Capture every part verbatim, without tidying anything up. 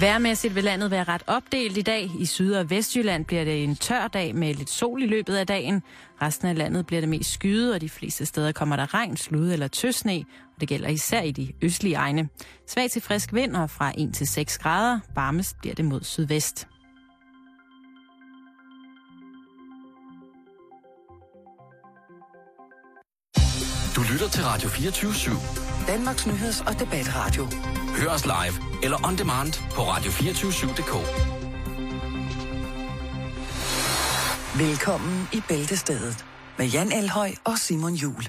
Vejrmæssigt vil landet være ret opdelt i dag. I Syd- og Vestjylland bliver det en tør dag med lidt sol i løbet af dagen. Resten af landet bliver det mest skyet, og de fleste steder kommer der regn, slud eller tøsne. Og det gælder især i de østlige egne. Svag til frisk vind og fra en til seks grader. Varmest bliver det mod sydvest. Du lytter til Radio fireogtyve syv. Danmarks nyheds- og debatradio. Hør os live eller on demand på radio to fire syv punktum d k. Velkommen i Bæltestedet med Jan Elhøj og Simon Juhl.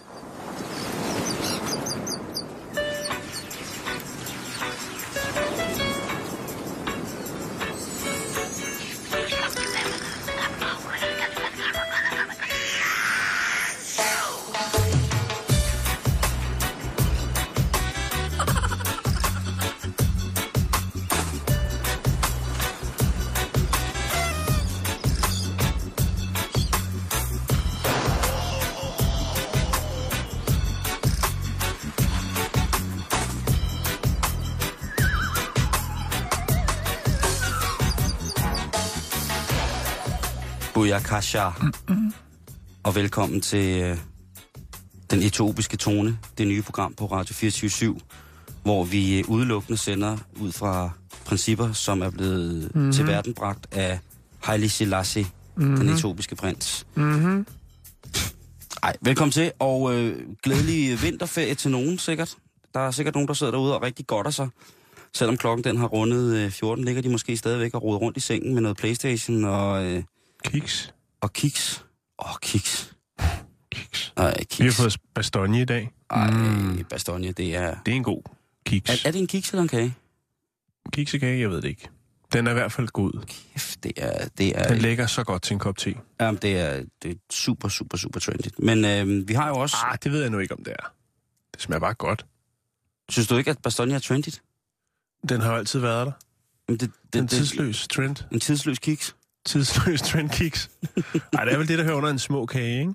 Booyakasha. Mm-mm. Og velkommen til øh, Den Etiopiske Tone, det nye program på Radio fireogtyve syv, hvor vi øh, udelukkende sender ud fra principper, som er blevet mm-hmm. til verden bragt af Haile Selassie, mm-hmm. den etiopiske prins. Mm-hmm. Ej, velkommen til, og øh, glædelig vinterferie til nogen sikkert. Der er sikkert nogen, der sidder derude og rigtig godter sig. Selvom klokken den har rundet øh, fjorten, ligger de måske stadigvæk og roder rundt i sengen med noget PlayStation og... Øh, Kiks. Og kiks. Åh, oh, kiks. Kiks. Ej, kiks. Vi har fået bastogne i dag. Ej, mm. bastogne, det er... Det er en god kiks. Er, er det en kiks eller en kage? Kiksekage, jeg ved det ikke. Den er i hvert fald god. Kæft, det er... Det er den lægger så godt til en kop te. Jamen, det er, det er super, super, super trendy. Men øh, vi har jo også... Ah, det ved jeg nu ikke, om det er. Det smager bare godt. Synes du ikke, at bastogne er trendy? Den har jo altid været der. Jamen, det, det, en tidsløs trend. En tidsløs kiks? Tidsløs trendkiks. Nej, det er vel det, der hører under en små kage, ikke?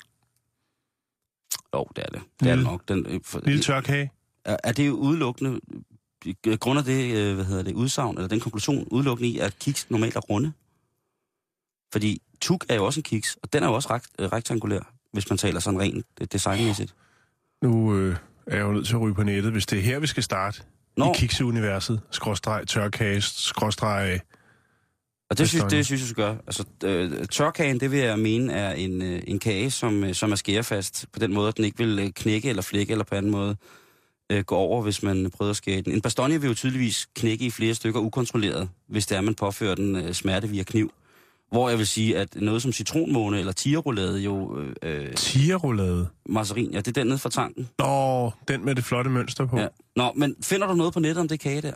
Jo, det er det. Det er det nok. Den, for, lille tør kage. Er, er det jo udelukkende, grund af det, hvad hedder det, udsagn, eller den konklusion, udelukkende i, at kiks normalt er runde? Fordi tuk er jo også en kiks, og den er jo også rekt, rektangulær, hvis man taler sådan rent designmæssigt. Nu øh, er jeg jo nødt til at ryge på nettet, hvis det er her, vi skal starte. Nå. I kikseuniverset, skråstreg, tørkage, skråstreg... Og det synes, det synes jeg skal gøre. Altså, øh, tørkagen, det vil jeg mene, er en, øh, en kage, som, øh, som er skærefast på den måde, at den ikke vil øh, knække eller flække eller på anden måde øh, gå over, hvis man prøver at skære den. En bastogne vil jo tydeligvis knække i flere stykker ukontrolleret, hvis det er, man påfører den øh, smerte via kniv. Hvor jeg vil sige, at noget som citronmåne eller tigerroulade jo... Øh, tigerroulade? Marcerin, ja, det er den nede fra tanken. Nå, den med det flotte mønster på. Ja. Nå, men finder du noget på nettet om det kage der?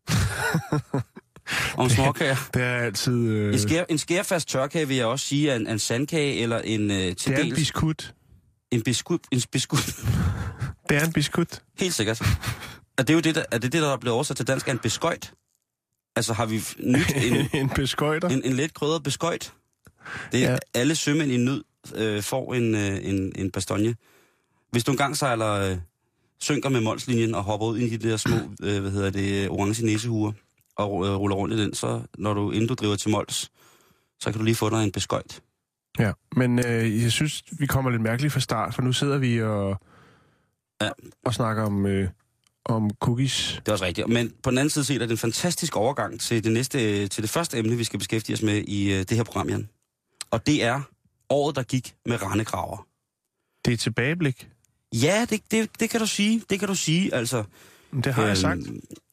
Om småkager. Det er altid... Øh... En, skær, en skærfast tørkage vil jeg også sige er en, en sandkage eller en... Øh, til det er dels, en biskut. En biskut? En biskut. Det er en biskut. Helt sikkert. Er det jo det, der, er det, det, der er blevet oversat til dansk, er en beskøjt? Altså har vi nyt en... en beskøjter? En, en let krydret beskøjt. Det er ja. Alle sømænd i nød øh, får en, øh, en, en bastogne. Hvis du engang sejler... Øh, synker med Molslinjen og hopper ud i de der små, øh, hvad hedder det, orange næsehuer, og øh, ruller rundt i den, så når du, inden du driver til Mols, så kan du lige få dig en beskøjt. Ja, men øh, jeg synes, vi kommer lidt mærkeligt fra start, for nu sidder vi og, ja. og snakker om, øh, om cookies. Det er også rigtigt. Men på den anden side set er det en fantastisk overgang til det næste, til det første emne, vi skal beskæftige os med i øh, det her program, Jan. Og det er året, der gik med rendekraver. Det er et tilbageblik. Ja, det, det, det kan du sige. Det kan du sige, altså. Det har øh, jeg sagt.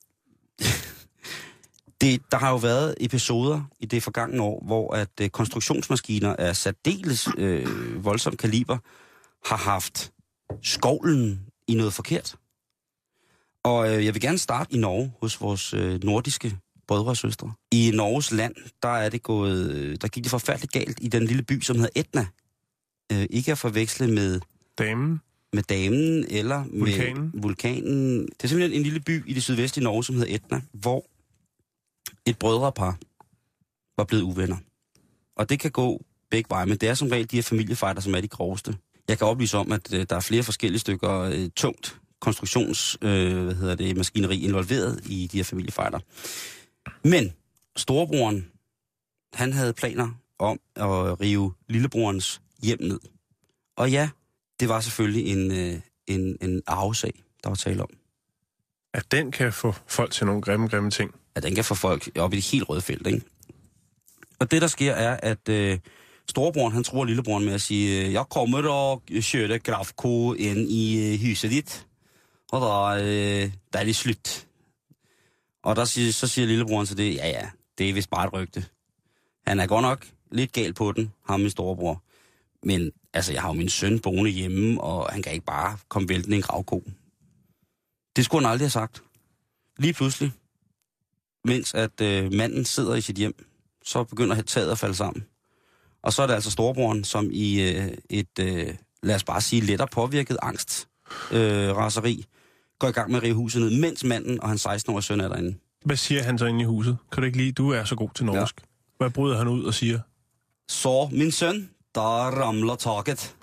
det, der har jo været episoder i det forgangne år, hvor at øh, konstruktionsmaskiner af særdeles øh, voldsom kaliber har haft skovlen i noget forkert. Og øh, jeg vil gerne starte i Norge hos vores øh, nordiske brødre og søstre. I Norges land, der er det gået, øh, der gik det forfærdeligt galt i den lille by, som hedder Etna. Øh, ikke at forveksle med damen. Med damen eller vulkanen. med vulkanen. Det er simpelthen en lille by i det sydvestlige Norge, som hedder Etna, hvor et brødrepar var blevet uvenner. Og det kan gå begge veje, men det er som regel de her familiefejder, som er de groveste. Jeg kan oplyse om, at øh, der er flere forskellige stykker øh, tungt konstruktions, øh, hvad hedder det, maskineri involveret i de her familiefejder. Men storebroren, han havde planer om at rive lillebrorens hjem ned. Og ja, det var selvfølgelig en, en, en arvesag, der var tale om. At den kan få folk til nogle grimme, grimme ting. At den kan få folk op i det helt røde felt, ikke? Og det, der sker, er, at øh, storebroren, han tror lillebroren med at sige, jeg kommer og kører Grafko ind i øh, huset dit, og der, øh, der er det slut. Og der siger, så siger lillebroren til det, ja ja, det er vist bare et rygte. Han er godt nok lidt gal på den, ham min storebror. Men altså, jeg har jo min søn boende hjemme, og han kan ikke bare komme væltende en gravko. Det skulle han aldrig have sagt. Lige pludselig, mens at øh, manden sidder i sit hjem, så begynder taget at falde sammen. Og så er det altså storebroren, som i øh, et, øh, lad os bare sige, lettere påvirket angst, øh, raseri, går i gang med at rive huset ned, mens manden og hans seksten-årige søn er derinde. Hvad siger han så inde i huset? Kan du ikke lide, du er så god til norsk. Ja. Hvad bryder han ud og siger? Så, min søn, der ramler taket.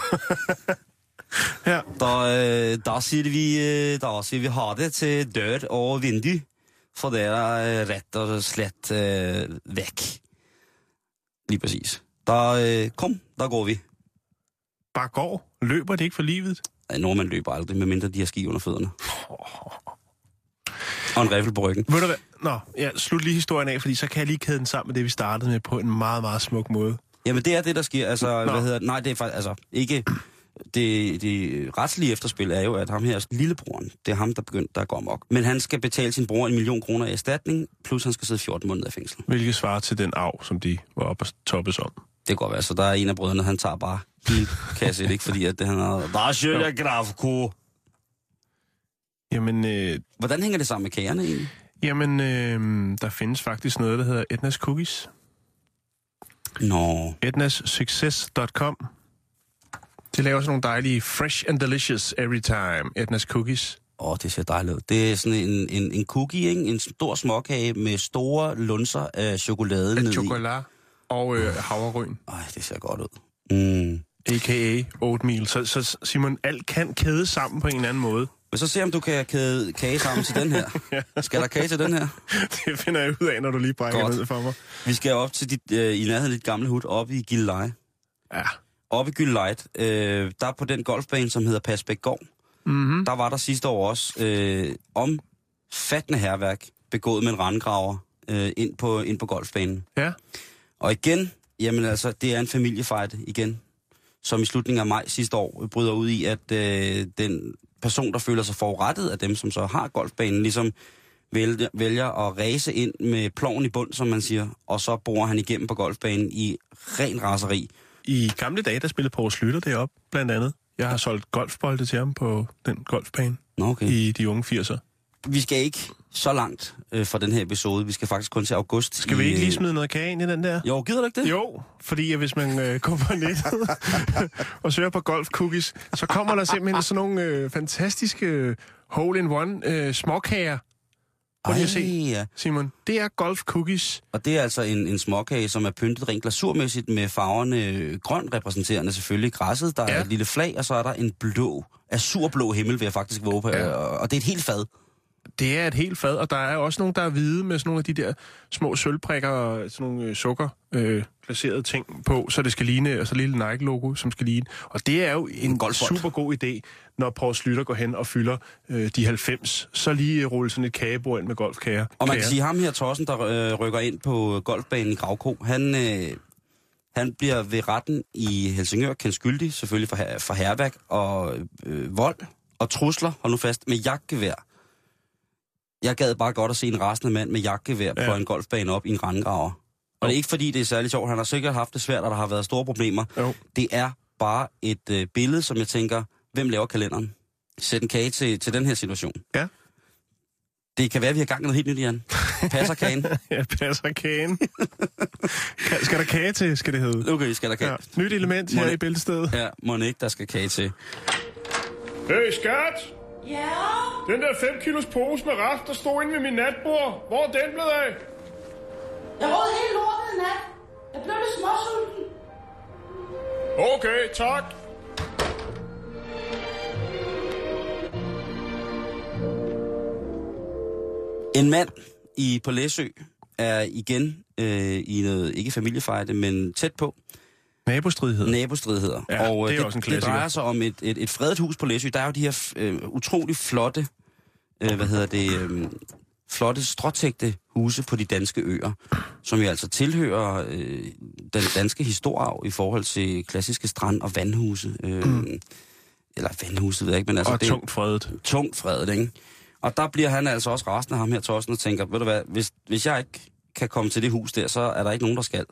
Ja. Der, øh, der, siger vi, øh, der siger vi ha det til dør og vindue, for det er øh, ret og slet øh, væk. Lige præcis. Der, øh, kom, der går vi. Bare går? Løber det ikke for livet? Nej, nordmænd løber aldrig, medmindre de har ski under fødderne. Og en riffel på ryggen. Ved du hvad? Nå, ja, slut lige historien af, fordi så kan jeg lige kæde den sammen med det, vi startede med på en meget, meget smuk måde. Jamen, det er det, der sker. Altså, hvad hedder det? Nej, det er faktisk, altså, ikke... Det, det retslige efterspil er jo, at ham her lillebroren, det er ham, der begyndte at gå amok. Men han skal betale sin bror en million kroner i erstatning, plus han skal sidde fjorten måneder i fængsel. Hvilket svarer til den arv, som de var oppe og toppes om. Det kan godt være, så der er en af brødrene, han tager bare bilkasse, ikke? Fordi at det, han har... Der er sjøt, jeg grafko. Jamen... Øh, Hvordan hænger det sammen med kagerne egentlig? Jamen, øh, der findes faktisk noget, der hedder Ednas Cookies. Nå. ednas success punktum com. De laver sådan nogle dejlige fresh and delicious every time. Ednas Cookies. Åh, oh, det ser dejligt ud. Det er sådan en, en, en cookie, ikke? En stor småkage med store lunser af chokolade ned i. Chokolade og øh, havregryn. Ej, det ser godt ud. Mm. A K A oatmeal. Så, så Simon, alt kan kæde sammen på en eller anden måde. Men så se, om du kan kæde kage sammen til den her. Ja. Skal der kage til den her? Det finder jeg ud af, når du lige brækker ned for mig. Vi skal op til dit, øh, i nærheden af dit gamle hud, oppe i Gilleleje. Ja. Oppe i Gilleleje, øh, der på den golfbane, som hedder Pasbækgård, mm-hmm. der var der sidste år også øh, omfattende hærværk begået med en randgraver øh, ind, på, ind på golfbanen. Ja. Og igen, jamen altså, det er en familiefight igen, som i slutningen af maj sidste år bryder ud i, at øh, den person, der føler sig forurettet af dem, som så har golfbanen, ligesom vælger, vælger at ræse ind med ploven i bund, som man siger, og så borer han igennem på golfbanen i ren raseri. I gamle dage, der spillede Poul Schlüter deroppe, blandt andet. Jeg har solgt golfbolde til ham på den golfbane okay. i de unge firser. Vi skal ikke så langt øh, fra den her episode. Vi skal faktisk kun til august. Skal vi i, ikke lige smide noget kage ind i den der? Jo, gider du ikke det? Jo, fordi hvis man øh, går på nettet og søger på golf cookies, så kommer der simpelthen sådan nogle øh, fantastiske hole-in-one øh, småkager. Prøv lige at se, ja. Simon. Det er golf cookies. Og det er altså en, en småkage, som er pyntet rent glasurmæssigt med farverne grøn repræsenterende selvfølgelig græsset. Der er ja. et lille flag, og så er der en blå, azurblå himmel, vil jeg faktisk våge på. Ja. Og det er et helt fad. Det er et helt fad, og der er også nogle, der er hvide med sådan nogle af de der små sølvprikker og sådan nogle øh, sukker øh, placerede ting på, så det skal ligne, og så lille Nike-logo, som skal ligne. Og det er jo en, en super god idé, når Poul Schlüter går hen og fylder øh, de halvfems, så lige rulle sådan et kagebord ind med golfkager. Og man kan sige, ham her Tossen, der øh, rykker ind på golfbanen i Gravko, han, øh, han bliver ved retten i Helsingør kendt skyldig, selvfølgelig for, for hærværk og øh, vold og trusler, hold nu fast, med jagtgevær. Jeg gad bare godt at se en rasende mand med jagtgevær ja. på en golfbane op i en randgraver. Og det er ikke fordi, det er særlig sjovt. Han har sikkert haft det svært, og der har været store problemer. Jo. Det er bare et øh, billede, som jeg tænker, hvem laver kalenderen? Sæt en kage til, til den her situation. Ja. Det kan være, at vi har gang i noget helt nyt, Jan. Passer kagen? Ja, passer kagen. Skal der kage til, skal det hedde? Okay, skal der kage. Ja. Nyt element her Mon- i bæltestedet. Ja, må ikke, der skal kage til. Hey, skat! Ja? Den der fem kilos pose med ret, der stod inde ved min natbord. Hvor er den blevet af? Jeg råd hele lortet i nat. Jeg blev lidt småsulten. Okay, tak. En mand i på Læsø er igen øh, i noget, ikke familiefejde, men tæt på. Nabostridigheder. Nabostridigheder. Ja, og det er det, også en det klassiker. drejer sig om et, et, et fredet hus på Læsø. Der er jo de her øh, utrolig flotte, øh, hvad hedder det, øh, flotte stråtægte huse på de danske øer, som jo altså tilhører øh, den danske historiearv i forhold til klassiske strand- og vandhuse. Øh, mm. Eller vandhuse, ved jeg ikke, men altså... Og det, tungt fredet. Tungt fredet, ikke? Og der bliver han altså også resten af ham her, Torsten, og tænker, ved du hvad, hvis, hvis jeg ikke kan komme til det hus der, så er der ikke nogen, der skal.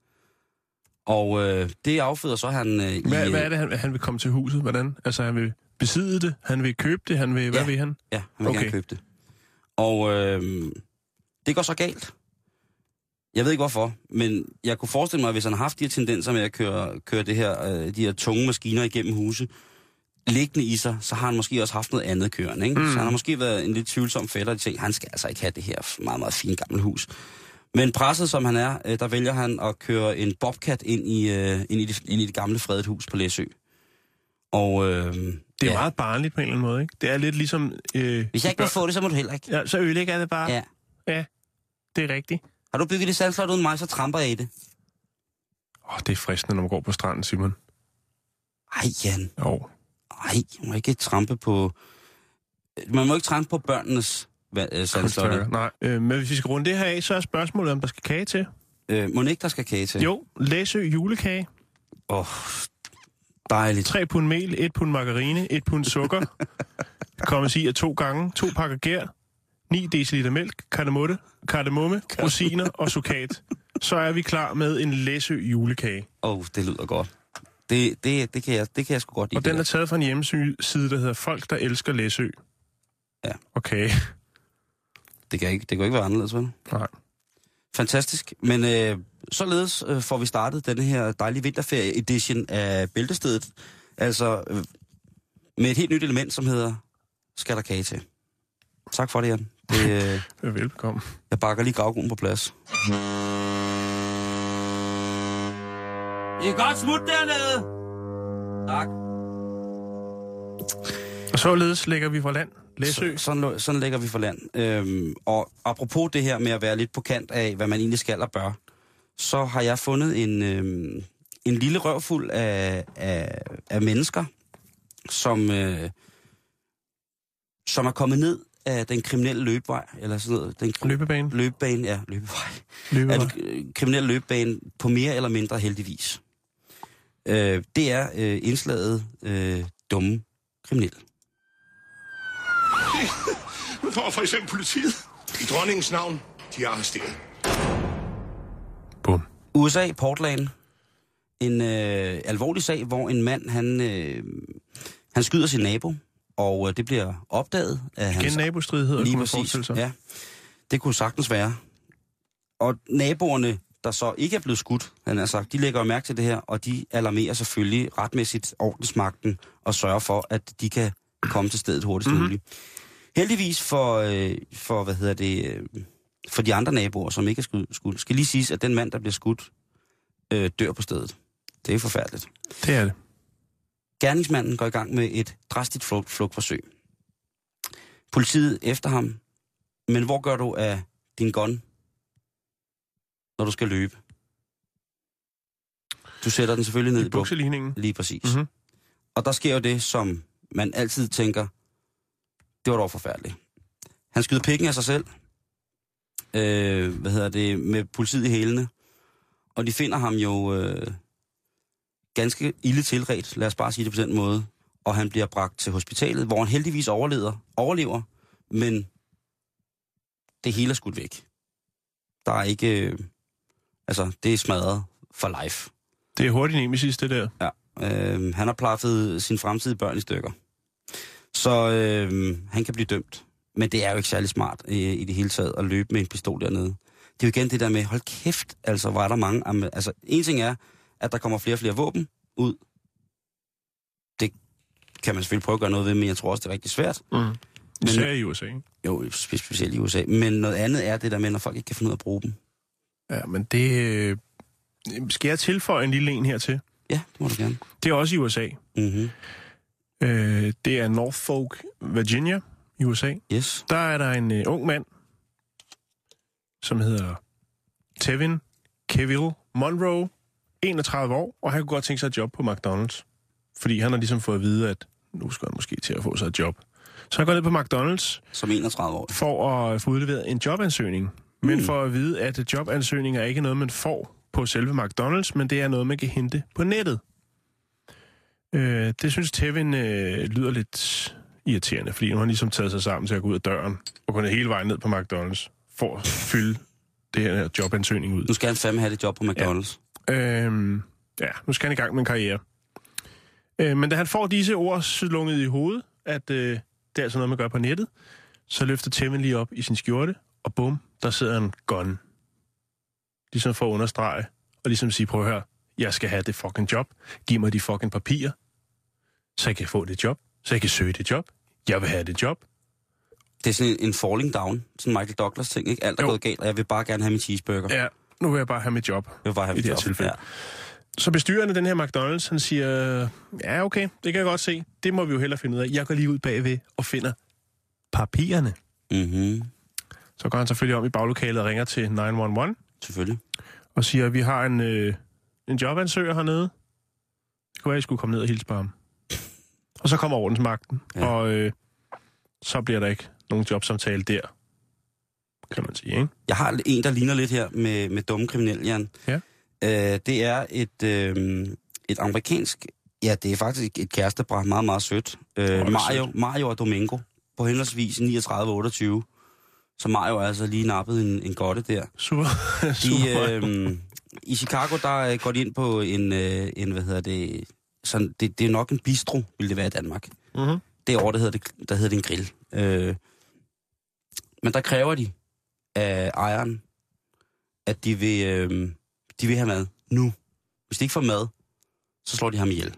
Og øh, det afføder så han... Øh, hvad, i, hvad er det, han, han vil komme til huset? Hvordan? Altså, han vil besidde det? Han vil købe det? Han vil, hvad ja, vil han? Ja, han vil okay. gerne købe det. Og øh, det går så galt. Jeg ved ikke hvorfor, men jeg kunne forestille mig, at hvis han har haft de her tendenser med at køre, køre det her, øh, de her tunge maskiner igennem huse, liggende i sig, så har han måske også haft noget andet kørende, ikke? Mm. Så han har måske været en lidt tvivlsom fætter, og de tænker, han skal altså ikke have det her meget, meget fine gamle hus. Men presset som han er, der vælger han at køre en bobcat ind i, øh, ind i, det, ind i det gamle fredet hus på Læsø. Og, øh, det er ja. meget barnligt på en eller anden måde, ikke? Det er lidt ligesom... Øh, Hvis jeg ikke må få det, så må du heller ikke. Ja, så ødelægger det bare. Ja. Ja, det er rigtigt. Har du bygget det sandslot uden mig, så tramper jeg i det. Åh, oh, det er fristende, når man går på stranden, Simon. Ej, Jan. Jo. Ej, man må ikke trampe på... Man må ikke trampe på børnenes sandslotte. Nej, øh, men hvis vi skal runde det her af, så er spørgsmålet, om der skal kage til. Øh, må ikke, der skal kage til? Jo, Læsø julekage. Åh, oh, dejligt. Tre pund mel, et pund margarine, et pund sukker. Kommes i af to gange, to pakker gær, ni deciliter mælk, kardemomme, kardemomme, rosiner og sukat. Så er vi klar med en Læsø julekage. Åh, oh, det lyder godt. Det, det, det, kan jeg, det kan jeg sgu godt lide. Og den er taget fra en hjemmeside, der hedder Folk, der elsker Læsø. Ja. Okay. Det kan ikke, det kan ikke være anderledes, vel? Nej. Fantastisk. Men øh, således øh, får vi startet denne her dejlige vinterferie-edition af Bæltestedet. Altså øh, med et helt nyt element, som hedder Skal der kage til? Tak for det, Jan. Det, øh, Velbekomme. Jeg bakker lige gravgrunden på plads. Det er godt smut dernede. Tak. Og således lægger vi fra land. Læsø. Så, sådan, sådan lægger vi for land. Øhm, og apropos det her med at være lidt på kant af, hvad man egentlig skal og bør, så har jeg fundet en, øhm, en lille røvfuld af, af, af mennesker, som, øh, som er kommet ned af den kriminelle løbevej, eller sådan noget. Den krim- løbebane? Løbebane, ja, løbevej. Løbevej. Af den kriminelle løbebane på mere eller mindre heldigvis. Øh, det er øh, indslaget øh, dumme kriminelle. For for eksempel politiet. I dronningens navn, de er arresteret. Bum. U S A, Portland. En øh, alvorlig sag, hvor en mand, han, øh, han skyder sin nabo, og øh, det bliver opdaget af Igen hans... nabostridigheder, lige kunne man præcis, forestille sig. ja. Det kunne sagtens være. Og naboerne, der så ikke er blevet skudt, han har sagt, de lægger jo mærke til det her, og de alarmerer selvfølgelig retmæssigt ordensmagten og sørger for, at de kan komme til stedet hurtigst mm-hmm. muligt. Heldigvis for, øh, for, hvad hedder det, øh, for de andre naboer, som ikke er skudt, skal lige siges, at den mand, der bliver skudt, øh, dør på stedet. Det er forfærdeligt. Det er det. Gerningsmanden går i gang med et drastisk flugt, flugtforsøg. Politiet efter ham. Men hvor gør du af din gun, når du skal løbe? Du sætter den selvfølgelig ned i, I bukseligningen. Lige præcis. Mm-hmm. Og der sker jo det, som man altid tænker, det var dog forfærdeligt. Han skyder pikken af sig selv. Øh, hvad hedder det? Med politiet i hælene. Og de finder ham jo øh, ganske ilde tilredt, lad os bare sige det på den måde. Og han bliver bragt til hospitalet, hvor han heldigvis overlever, overlever men det hele er skudt væk. Der er ikke... Øh, altså, det er smadret for life. Det er hurtigt nemesis, det der. Ja. Øh, han har plaffet sine fremtidige børn i stykker. Så øh, han kan blive dømt. Men det er jo ikke særlig smart øh, i det hele taget at løbe med en pistol dernede. Det er jo igen det der med, hold kæft, altså var der mange... Altså, en ting er, at der kommer flere og flere våben ud. Det kan man selvfølgelig prøve at gøre noget ved, men jeg tror også, det er rigtig svært. Mm. Men, især i U S A, ikke? Jo, specielt i U S A. Men noget andet er det der med, når folk ikke kan finde ud af at bruge dem. Ja, men det... Øh, skal jeg tilføje en lille en hertil? Ja, det må du gerne. Det er også i U S A. Mhm. Øh, det er Norfolk, Virginia i U S A. Yes. Der er der en uh, ung mand, som hedder Tevin Kevil Monroe, enogtredive år, og han kunne godt tænke sig et job på McDonald's. Fordi han har ligesom fået at vide, at nu skal han måske til at få sig et job. Så han går ned på McDonald's som enogtredive år for at få udleveret en jobansøgning. Mm. Men for at vide, at jobansøgninger er ikke noget, man får på selve McDonald's, men det er noget, man kan hente på nettet. Øh, det synes Tevin øh, lyder lidt irriterende, fordi nu har han ligesom taget sig sammen til at gå ud af døren og gå ned hele vejen ned på McDonald's for at fylde det her jobansøgning ud. Nu skal han fandme have det job på McDonald's. Ja, øh, ja nu skal han i gang med en karriere. Øh, men da han får disse ord slunget i hovedet, at øh, det er altså noget, man gør på nettet, så løfter Tevin lige op i sin skjorte, og bum, der sidder en gun. Ligesom for at understrege, og ligesom sige, prøv at høre, jeg skal have det fucking job. Giv mig de fucking papirer, så jeg kan få det job, så jeg kan søge det job. Jeg vil have det job. Det er sådan en, en falling down, sådan Michael Douglas ting, ikke? Alt er jo gået galt, og jeg vil bare gerne have min cheeseburger. Ja, nu vil jeg bare have mit job. Jeg vil bare have mit job, tilfælde. Ja. Så bestyreren af den her McDonald's, han siger, ja okay, det kan jeg godt se. Det må vi jo hellere finde ud af. Jeg går lige ud bagved og finder papirerne. Mhm. Så går han selvfølgelig om i baglokalet og ringer til ni et et. Selvfølgelig. Og siger, at vi har en, øh, en jobansøger hernede. Det kunne være, at I skulle komme ned og hilse på ham. Og så kommer ordensmagten, ja. og øh, så bliver der ikke nogen jobsamtale der, kan man sige, ikke? Jeg har en, der ligner lidt her med, med dumme kriminelle, Jan. Ja. Øh, det er et, øh, et amerikansk, ja, det er faktisk et kærestepar, meget, meget sødt. Øh, Mario, sødt. Mario og Domingo, på henholdsvis niogtredive og otteogtyve. Så Mario er altså lige nappet en, en godte der. Super. De, Super. Øh, I Chicago, der går de ind på en, øh, en hvad hedder det, sådan, det, det er nok en bistro, vil det være i Danmark. Mm-hmm. Derovre, der hedder det, der hedder det en grill. Øh, men der kræver de af ejeren, at de vil, øh, de vil have mad nu. Hvis de ikke får mad, så slår de ham ihjel.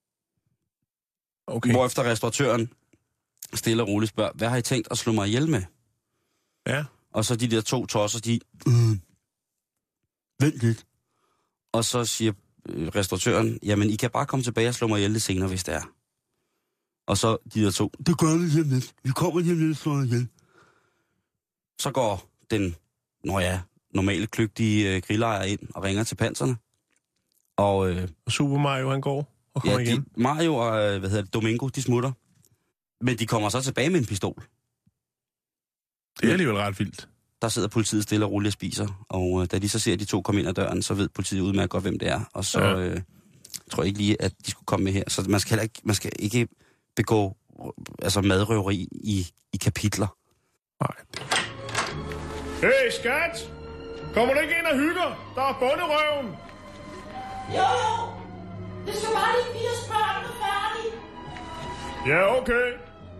Okay. Hvorefter restauratøren stille og roligt spørger, hvad har I tænkt at slå mig ihjel med? Ja. Og så de der to tosser, de... Øh, vent lidt. Og så siger øh, restauratøren, jamen I kan bare komme tilbage og slå mig ihjel lidt senere, hvis det er. Og så de der to, det gør vi hjem lidt. Vi kommer hjem lidt og slår ihjel. Så går den, nå ja, normale kløgtige øh, grillejer ind og ringer til panserne. Og, øh, og Super Mario, han går og kommer ja, igen. De, Mario og øh, hvad hedder det, Domingo, de smutter. Men de kommer så tilbage med en pistol. Det er alligevel ret vildt. Der sidder politiet stille og roligt og spiser, og øh, da de så ser, at de to kommer ind ad døren, så ved politiet udmærket godt, hvem det er. Og så ja. øh, tror jeg ikke lige, at de skulle komme med her. Så man skal heller ikke, man skal ikke begå altså madrøveri i, i kapitler. Nej. Hey, skat! Kommer du ikke ind og hygger? Der er bonderøven! Jo, det skal bare lige firs børn er færdige. Ja, okay.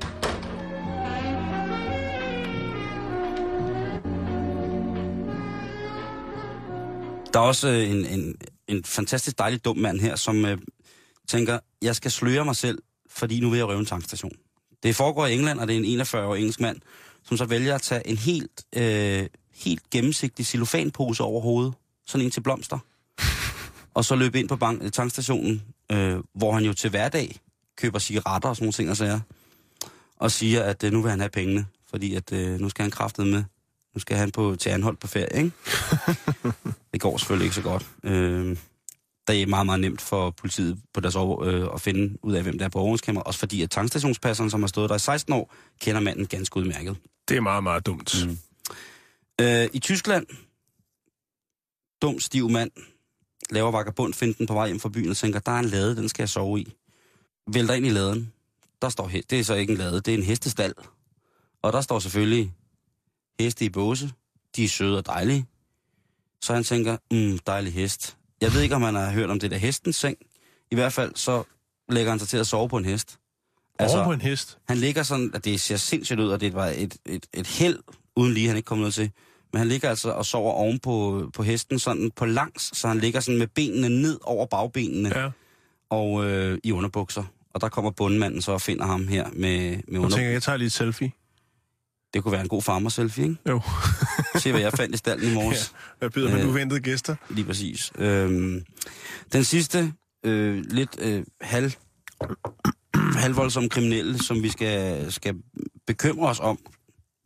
Der er også øh, en, en, en fantastisk dejlig dum mand her, som øh, tænker, jeg skal sløre mig selv, fordi nu vil jeg røve en tankstation. Det foregår i England, og det er en enogfyrre-årig engelsk mand, som så vælger at tage en helt, øh, helt gennemsigtig cellofanpose over hovedet, sådan en til blomster, og så løbe ind på bank, tankstationen, øh, hvor han jo til hverdag køber cigaretter og sådan nogle ting og sager, og siger, at øh, nu vil han have pengene, fordi at øh, nu skal han kraftedeme med. Nu skal han på, til Anholt på ferie, ikke? Det går selvfølgelig ikke så godt. Øh, det er meget, meget nemt for politiet på deres år øh, at finde ud af, hvem der er på overvågningskamera. Også fordi, at tankstationspasseren, som har stået der i seksten år, kender manden ganske udmærket. Det er meget, meget dumt. Mm. Øh, I Tyskland, dum, stiv mand, laver vagabondfinten på vej hjem fra byen og tænker, der er en lade, den skal jeg sove i. Vælter ind i laden. Der står, det er så ikke en lade, det er en hestestald. Og der står selvfølgelig heste i båse. De er søde og dejlige. Så han tænker, mm, dejlig hest. Jeg ved ikke, om han har hørt om det der hestens seng. I hvert fald, så lægger han sig til at sove på en hest. Altså, på en hest? Han ligger sådan, at det ser sindssygt ud, og det var et, et, et held, uden lige han ikke kom noget til. Men han ligger altså og sover oven på, på hesten, sådan på langs, så han ligger sådan med benene ned over bagbenene. Ja. Og øh, i underbukser. Og der kommer bondemanden så og finder ham her med, med underbukser. Jeg tænker, jeg tager lige et selfie. Det kunne være en god farmer-selfie, ikke? Jo. Se, hvad jeg fandt i stallen i morges. Ja, hvad byder man øh, uventede gæster? Lige præcis. Øhm, den sidste, øh, lidt øh, halv, halvvoldsomme kriminelle, som vi skal, skal bekymre os om,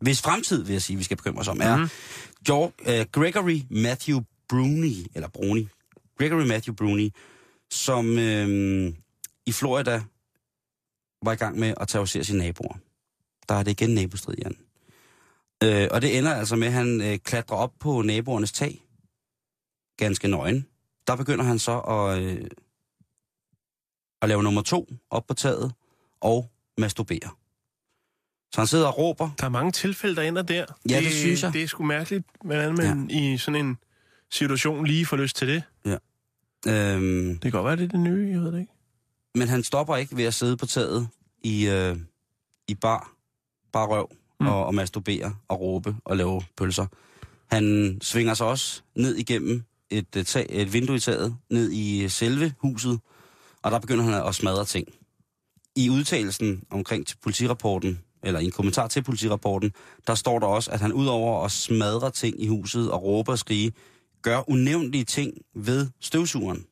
hvis fremtid, vil jeg sige, vi skal bekymre os om, er mm-hmm. George, uh, Gregory Matthew Bruni, eller Bruni, Gregory Matthew Bruni, som øh, i Florida var i gang med at terrorisere sine naboer. Der er det igen nabostrid, Jan. Øh, og det ender altså med, at han øh, klatrer op på naboernes tag, ganske nøgen. Der begynder han så at, øh, at lave nummer to op på taget og masturbere. Så han sidder og råber. Der er mange tilfælde, der ender der. Ja, det, det synes jeg. Det er sgu mærkeligt, hvordan man ja. i sådan en situation lige får lyst til det. Ja. Øhm, det kan godt være, det er det nye, jeg ved det ikke. Men han stopper ikke ved at sidde på taget i, øh, i bar, bar røv mm. og, og masturbere og råbe og lave pølser. Han svinger sig også ned igennem et, et, tag, et vindue i taget, ned i selve huset, og der begynder han at smadre ting. I udtalelsen omkring til politirapporten, eller i en kommentar til politirapporten, der står der også, at han udover at smadre ting i huset og råbe og skrige, gør unævnlige ting ved støvsugeren.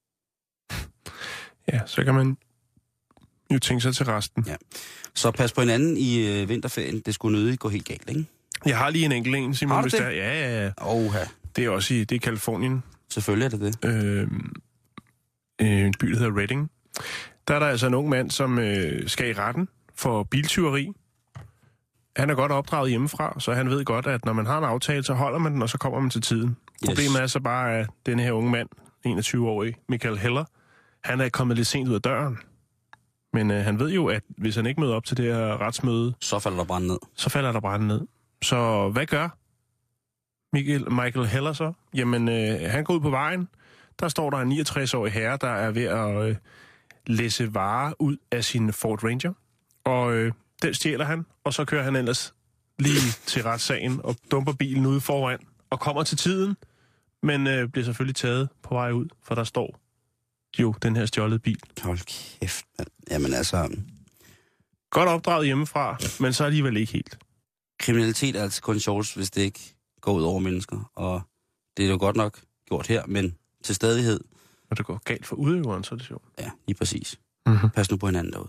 Ja, så kan man jo tænke sig til resten. Ja. Så pas på hinanden i øh, vinterferien. Det skulle nødigt gå helt galt, ikke? Jeg har lige en enkelt en, Simon. Har du hvis det? Der. Ja, ja, ja. Oha. Det er også i, det er Kalifornien. Selvfølgelig er det det. Øh, en by, der hedder Redding. Der er der altså en ung mand, som øh, skal i retten for biltyveri. Han er godt opdraget hjemmefra, så han ved godt, at når man har en aftale, så holder man den, og så kommer man til tiden. Yes. Problemet er så bare, at denne her unge mand, enogtyve-årig Michael Heller, han er kommet lidt sent ud af døren. Men øh, han ved jo, at hvis han ikke møder op til det her retsmøde... Så falder der brand ned. Så falder der brand ned. Så hvad gør Michael, Michael Heller så? Jamen, øh, han går ud på vejen. Der står der en niogtres-årig herre, der er ved at øh, læsse varer ud af sin Ford Ranger. Og øh, den stjæler han, og så kører han ellers lige til retssagen og dumper bilen ude foran og kommer til tiden, men øh, bliver selvfølgelig taget på vej ud, for der står jo den her stjålede bil. Hold kæft, mand. Jamen altså... Godt opdraget hjemmefra, men så alligevel ikke helt. Kriminalitet er altså kun sjovt, hvis det ikke går ud over mennesker, og det er jo godt nok gjort her, men til stadighed... Når det går galt for udøveren, så er det sjovt. Ja, lige præcis. Mm-hmm. Pas nu på hinanden derude.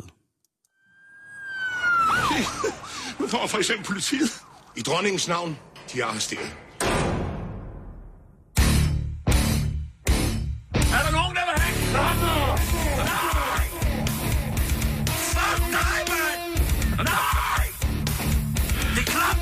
Nu kommer for eksempel politiet. I dronningens navn, de er arresteret. Er der nogen, der vil have en klapper? Nej! Fuck dig, mand! Nej! Det er klap!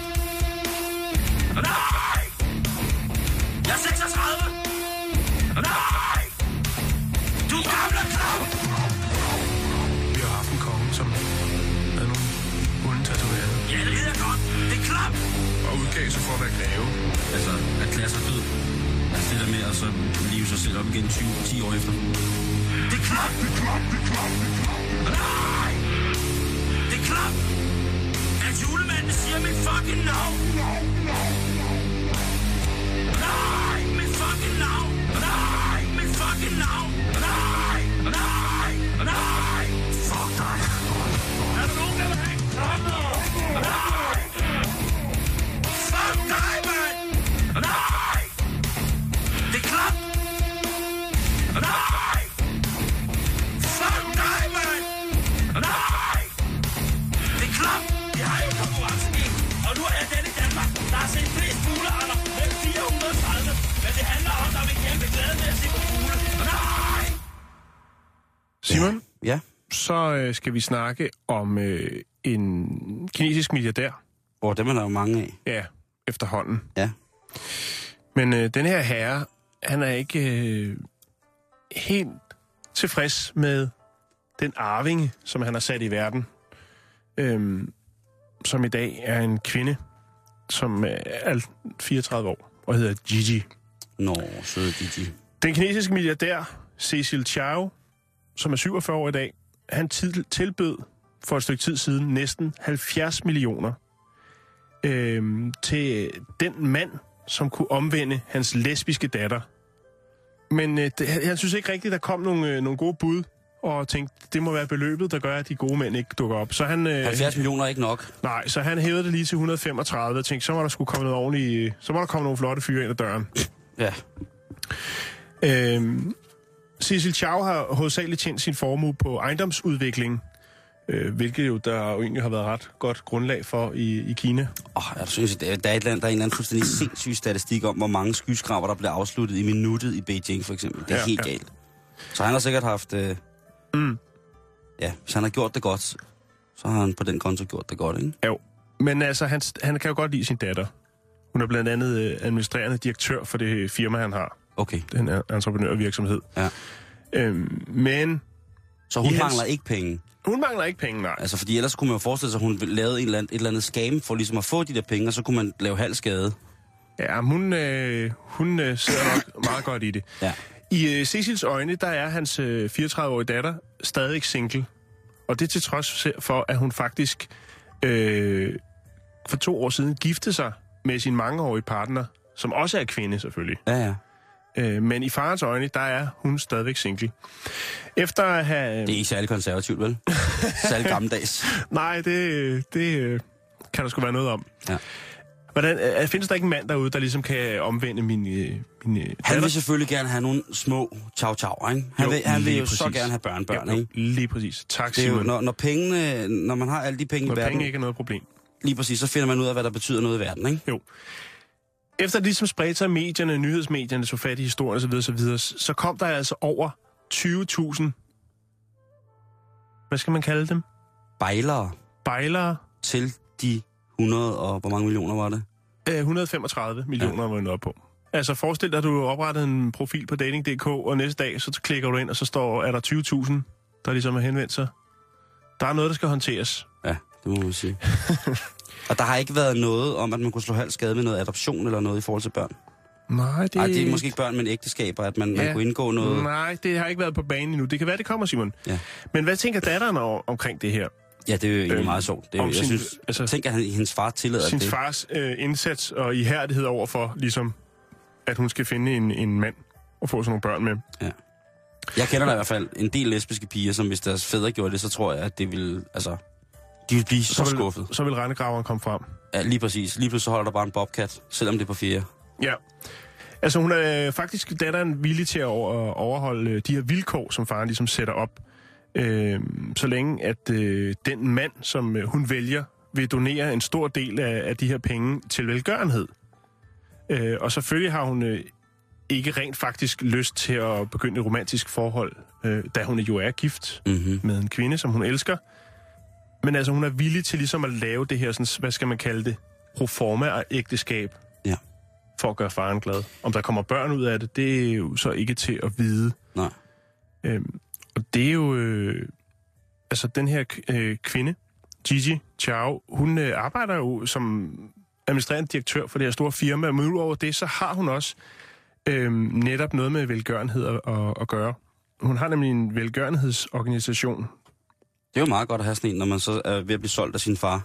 Nej! Jeg er seksogtredive! Nej! Du gamle klap! Vi har haft en konge, som havde nogle hundetatoveringer. Ja, det ved jeg godt. Det er klap! Og udgav sig for at være greve. Altså, at klasse er død. Altså det der med at så live sig selv op igen tyve ti år efter. Det er klap! Det er klap! Det er klap! Nej! Det er klap! At julemanden siger mit fucking navn! Nej! Mit fucking navn! Nej! Mit fucking navn! Nej! Nej! Nej! Fuck dig! Er der nogen, der vil have en klapper? Nej! Fuck dig, mand! Nej! Det er klap! Nej! Fuck dig, mand! Nej! Det er klap! Jeg har jo konkurrence i, og nu er jeg den i Danmark, der har set flest fuglearter med fire hundrede og tredive. Men det handler om, at vi kæmpe glade med at se på fugle. Nej! Simon? Ja. Så øh, skal vi snakke om øh, en kinesisk milliardær. Og dem er der jo mange af. Ja, efterhånden. Ja. Men øh, den her herre, han er ikke øh, helt tilfreds med den arvinge, som han har sat i verden. Øhm, som i dag er en kvinde, som er fireogtredive år og hedder Gigi. Nå, søde Gigi. Den kinesiske milliardær Cecil Chiao, som er syvogfyrre år i dag, han til- tilbød for et stykke tid siden næsten halvfjerds millioner øhm, til den mand, som kunne omvende hans lesbiske datter. Men øh, det, han synes ikke rigtigt, der kom nogle, øh, nogle gode bud, og tænkte, det må være beløbet, der gør, at de gode mænd ikke dukker op. Så han, øh, halvfjerds millioner er ikke nok. Nej, så han hævede det lige til et hundrede og femogtredive, og tænkte, så må der skulle komme noget ordentligt, så må der komme nogle flotte fyre ind ad døren. Ja. Øhm, Cecil Chiao har hovedsageligt tjent sin formue på ejendomsudvikling, Øh, hvilket jo der jo egentlig har været ret godt grundlag for i, i Kina. Oh, jeg synes, der er, et eller andet, der er en eller anden fuldstændig sindssyg statistik om, hvor mange skyskraber, der bliver afsluttet i minuttet i Beijing, for eksempel. Det er ja, helt ja. galt. Så han har sikkert haft... Øh, mm. Ja, hvis han har gjort det godt, så har han på den konto gjort det godt, ikke? Jo, men altså, han, han kan jo godt lide sin datter. Hun er blandt andet øh, administrerende direktør for det firma, han har. Okay. Den er entreprenørvirksomhed. Ja. Øhm, men... Så hun mangler hans... ikke penge? Hun mangler ikke penge, nej. Altså, fordi ellers kunne man jo forestille sig, at hun lavede en eller anden, et eller andet scam for ligesom at få de der penge, og så kunne man lave halv skade. Ja, hun, øh, hun øh, sidder nok meget godt i det. Ja. I øh, Cecils øjne, der er hans øh, fireogtredive-årige datter stadig single. Og det til trods for, at hun faktisk øh, for to år siden giftede sig med sin mangeårige partner, som også er kvinde selvfølgelig. Ja, ja. Øh, men i farens øjne, der er hun stadigvæk single. Efter at have... Det er ikke særlig konservativt, vel? Særlig gammeldags. Nej, det, det kan der sgu være noget om. Ja. Hvordan, øh, findes der ikke en mand derude, der ligesom kan omvende min... Øh, min han vil selvfølgelig gerne have nogle små chow-chow, ikke? Han jo, vil, han vil jo præcis. så gerne have børnebørn, jo, ikke? Lige præcis. Tak, det er jo, Simon. når, når pengene, når man har alle de penge når i verden... Når penge ikke er noget problem. Lige præcis, så finder man ud af, hvad der betyder noget i verden, ikke? Jo. Efter det ligesom spredte sig medierne, nyhedsmedierne, så fat i historien osv., så videre, så kom der altså over tyve tusind, hvad skal man kalde dem? Bejlere. Bejlere. Til de hundrede og... Hvor mange millioner var det? et hundrede og femogtredive millioner ja. Var vi nået på. Altså forestil dig, at du har oprettet en profil på dating punktum d k, og næste dag, så klikker du ind, og så står, er der tyve tusind, der ligesom har henvendt sig. Der er noget, der skal håndteres. Ja, det må man sige. Og der har ikke været noget om, at man kunne slå halv skade med noget adoption eller noget i forhold til børn? Nej, det... Ej, det er måske ikke børn, men ægteskaber, at man, ja. man kunne indgå noget... Nej, det har ikke været på banen endnu. Det kan være, det kommer, Simon. Ja. Men hvad tænker datteren om, omkring det her? Ja, det er jo egentlig øhm, meget sjovt. Det er, jeg sin, synes, altså, tænker, at hendes far tillader sin det. Sin fars øh, indsats og ihærdighed overfor, ligesom, at hun skal finde en, en mand og få sådan nogle børn med. Ja. Jeg kender der i hvert fald en del lesbiske piger, som hvis deres fædre gjorde det, så tror jeg, at det ville, altså, de ville blive så, så vil, skuffet. Så vil rendegraveren komme frem. Ja, lige præcis. Lige pludselig så holder der bare en bobcat, selvom det er på fjerde. Ja. Altså, hun er faktisk datteren villig til at overholde de her vilkår, som faren ligesom sætter op. Øh, så længe at øh, den mand, som øh, hun vælger, vil donere en stor del af, af de her penge til velgørenhed. Øh, og selvfølgelig har hun øh, ikke rent faktisk lyst til at begynde et romantisk forhold, øh, da hun jo er gift mm-hmm. med en kvinde, som hun elsker. Men altså, hun er villig til ligesom at lave det her, sådan, hvad skal man kalde det, proforma-ægteskab, ja. For at gøre faren glad. Om der kommer børn ud af det, det er jo så ikke til at vide. Nej. Øh, Og det er jo... Øh, altså, den her øh, kvinde, Gigi Chao, hun øh, arbejder jo som administrerende direktør for det her store firma, men udover det, så har hun også øh, netop noget med velgørenhed at, at, at gøre. Hun har nemlig en velgørenhedsorganisation. Det er jo meget godt at have sådan en, når man så er ved at blive solgt af sin far.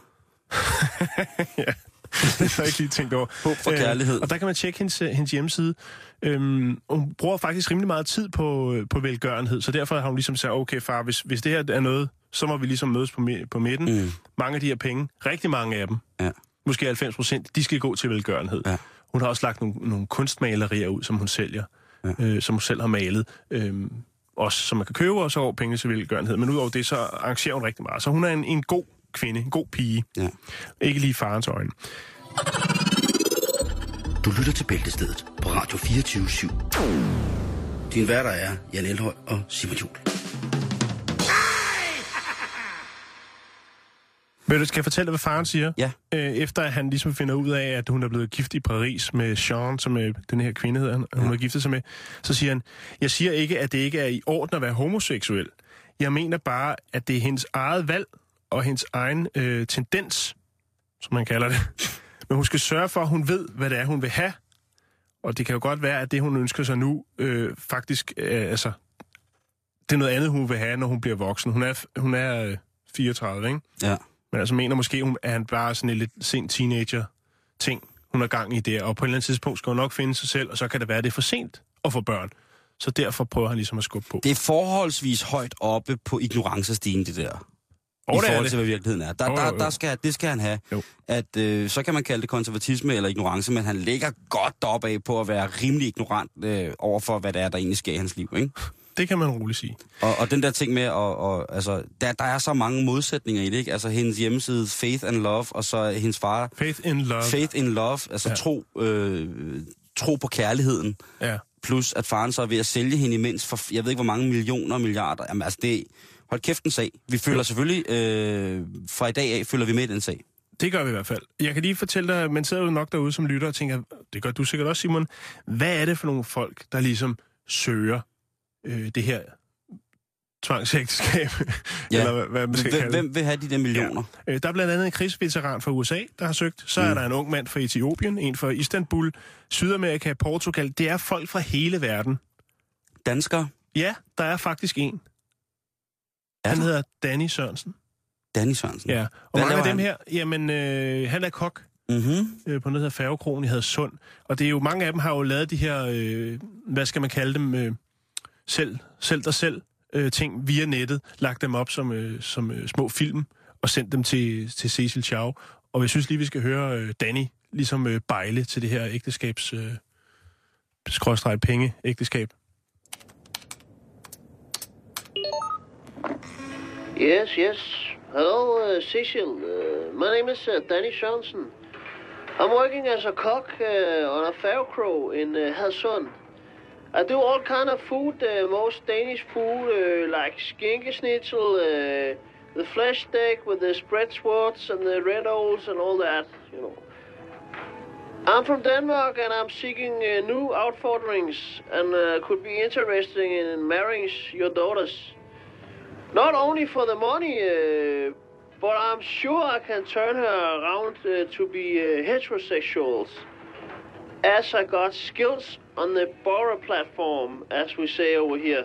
Ja, det har jeg ikke lige tænkt over. Håb for kærlighed. Øh, og der kan man tjekke hendes, hendes hjemmeside. Øhm, hun bruger faktisk rimelig meget tid på, på velgørenhed, så derfor har hun ligesom sagt, okay far, hvis, hvis det her er noget, så må vi ligesom mødes på, på midten. Mm. Mange af de her penge, rigtig mange af dem, ja. Måske halvfems procent, de skal gå til velgørenhed. Ja. Hun har også lagt nogle, nogle kunstmalerier ud, som hun sælger, ja. øh, som hun selv har malet. Øh, også, som man kan købe, og så over penge til velgørenhed. Men udover det, så arrangerer hun rigtig meget. Så hun er en, en god kvinde, en god pige. Ja. Ikke lige farens øjne. Du lytter til Bæltestedet på Radio fireogtyve syv. Din værter er Jan Elhøj og Simon Juhl. Vil du, skal jeg fortælle, hvad faren siger? Ja. Øh, efter at han ligesom finder ud af, at hun er blevet gift i Paris med Jean, som er den her kvinde hedder, hun ja. har giftet sig med, så siger han, jeg siger ikke, at det ikke er i orden at være homoseksuel. Jeg mener bare, at det er hendes eget valg og hendes egen øh, tendens, som man kalder det. Men hun skal sørge for, at hun ved, hvad det er, hun vil have. Og det kan jo godt være, at det, hun ønsker sig nu, øh, faktisk, øh, altså, det er noget andet, hun vil have, når hun bliver voksen. Hun er, hun er øh, fireogtredive, ikke? Ja. Men altså mener måske, hun, at han bare sådan en lidt sent teenager-ting, hun har gang i der. Og på et eller andet tidspunkt skal hun nok finde sig selv, og så kan det være, at det er for sent at få børn. Så derfor prøver han ligesom at skubbe på. Det er forholdsvis højt oppe på ignorancestigen, det der. Oh, I det forhold er til, hvad virkeligheden er. Der, oh, der, der skal, det skal han have. Jo. At, øh, så kan man kalde det konservatisme eller ignorance, men han ligger godt deroppe af på at være rimelig ignorant øh, over for, hvad det er, der egentlig sker i hans liv, ikke? Det kan man roligt sige. Og, og den der ting med, og, og, altså, der, der er så mange modsætninger i det, ikke? Altså hendes hjemmeside, Faith and Love, og så hendes far... Faith in Love. Faith in Love, altså ja. tro, øh, tro på kærligheden. Ja. Plus at faren så er ved at sælge hende imens for, jeg ved ikke hvor mange millioner og milliarder. Jamen altså det... Hold kæft en sag. Vi føler selvfølgelig, øh, fra i dag af, følger vi med i den sag. Det gør vi i hvert fald. Jeg kan lige fortælle dig, man sidder jo nok derude som lytter og tænker, det gør du sikkert også, Simon. Hvad er det for nogle folk, der ligesom søger øh, det her tvangsægteskab? Ja. Eller hvad, hvad man skal hvem, kalde hvem vil have de der millioner? Ja. Øh, der er blandt andet en krigsveteran fra U S A, der har søgt. Så mm. er der en ung mand fra Etiopien, en fra Istanbul, Sydamerika, Portugal. Det er folk fra hele verden. Danskere? Ja, der er faktisk en. Er han hedder Danny Sørensen. Danny Sørensen? Ja, og mange af dem han? her, jamen, øh, han er kok mm-hmm. øh, på noget, der hedder Færgekrogen i Hadsund. Og det er jo, mange af dem har jo lavet de her, øh, hvad skal man kalde dem, øh, selv, selv der selv øh, ting via nettet, lagt dem op som, øh, som øh, små film, og sendt dem til, til Cecil Chow. Og jeg synes lige, vi skal høre øh, Danny ligesom øh, bejle til det her ægteskabs, øh, skråstreg penge ægteskab. Yes, yes. Hello, uh, Cecil. Uh, my name is uh, Danny Johnson. I'm working as a cook uh, on a Færgekro in uh, Hadsund. I do all kind of food, uh, most Danish food, uh, like skinkesnitzel, uh, the flesh steak with the spread swords and the red owls and all that, you know. I'm from Denmark and I'm seeking uh, new outforderings and uh, could be interested in marrying your daughters. Not only for the money, uh, but I'm sure I can turn her around uh, to be uh, heterosexuals. As I got skills on the borrow platform, as we say over here.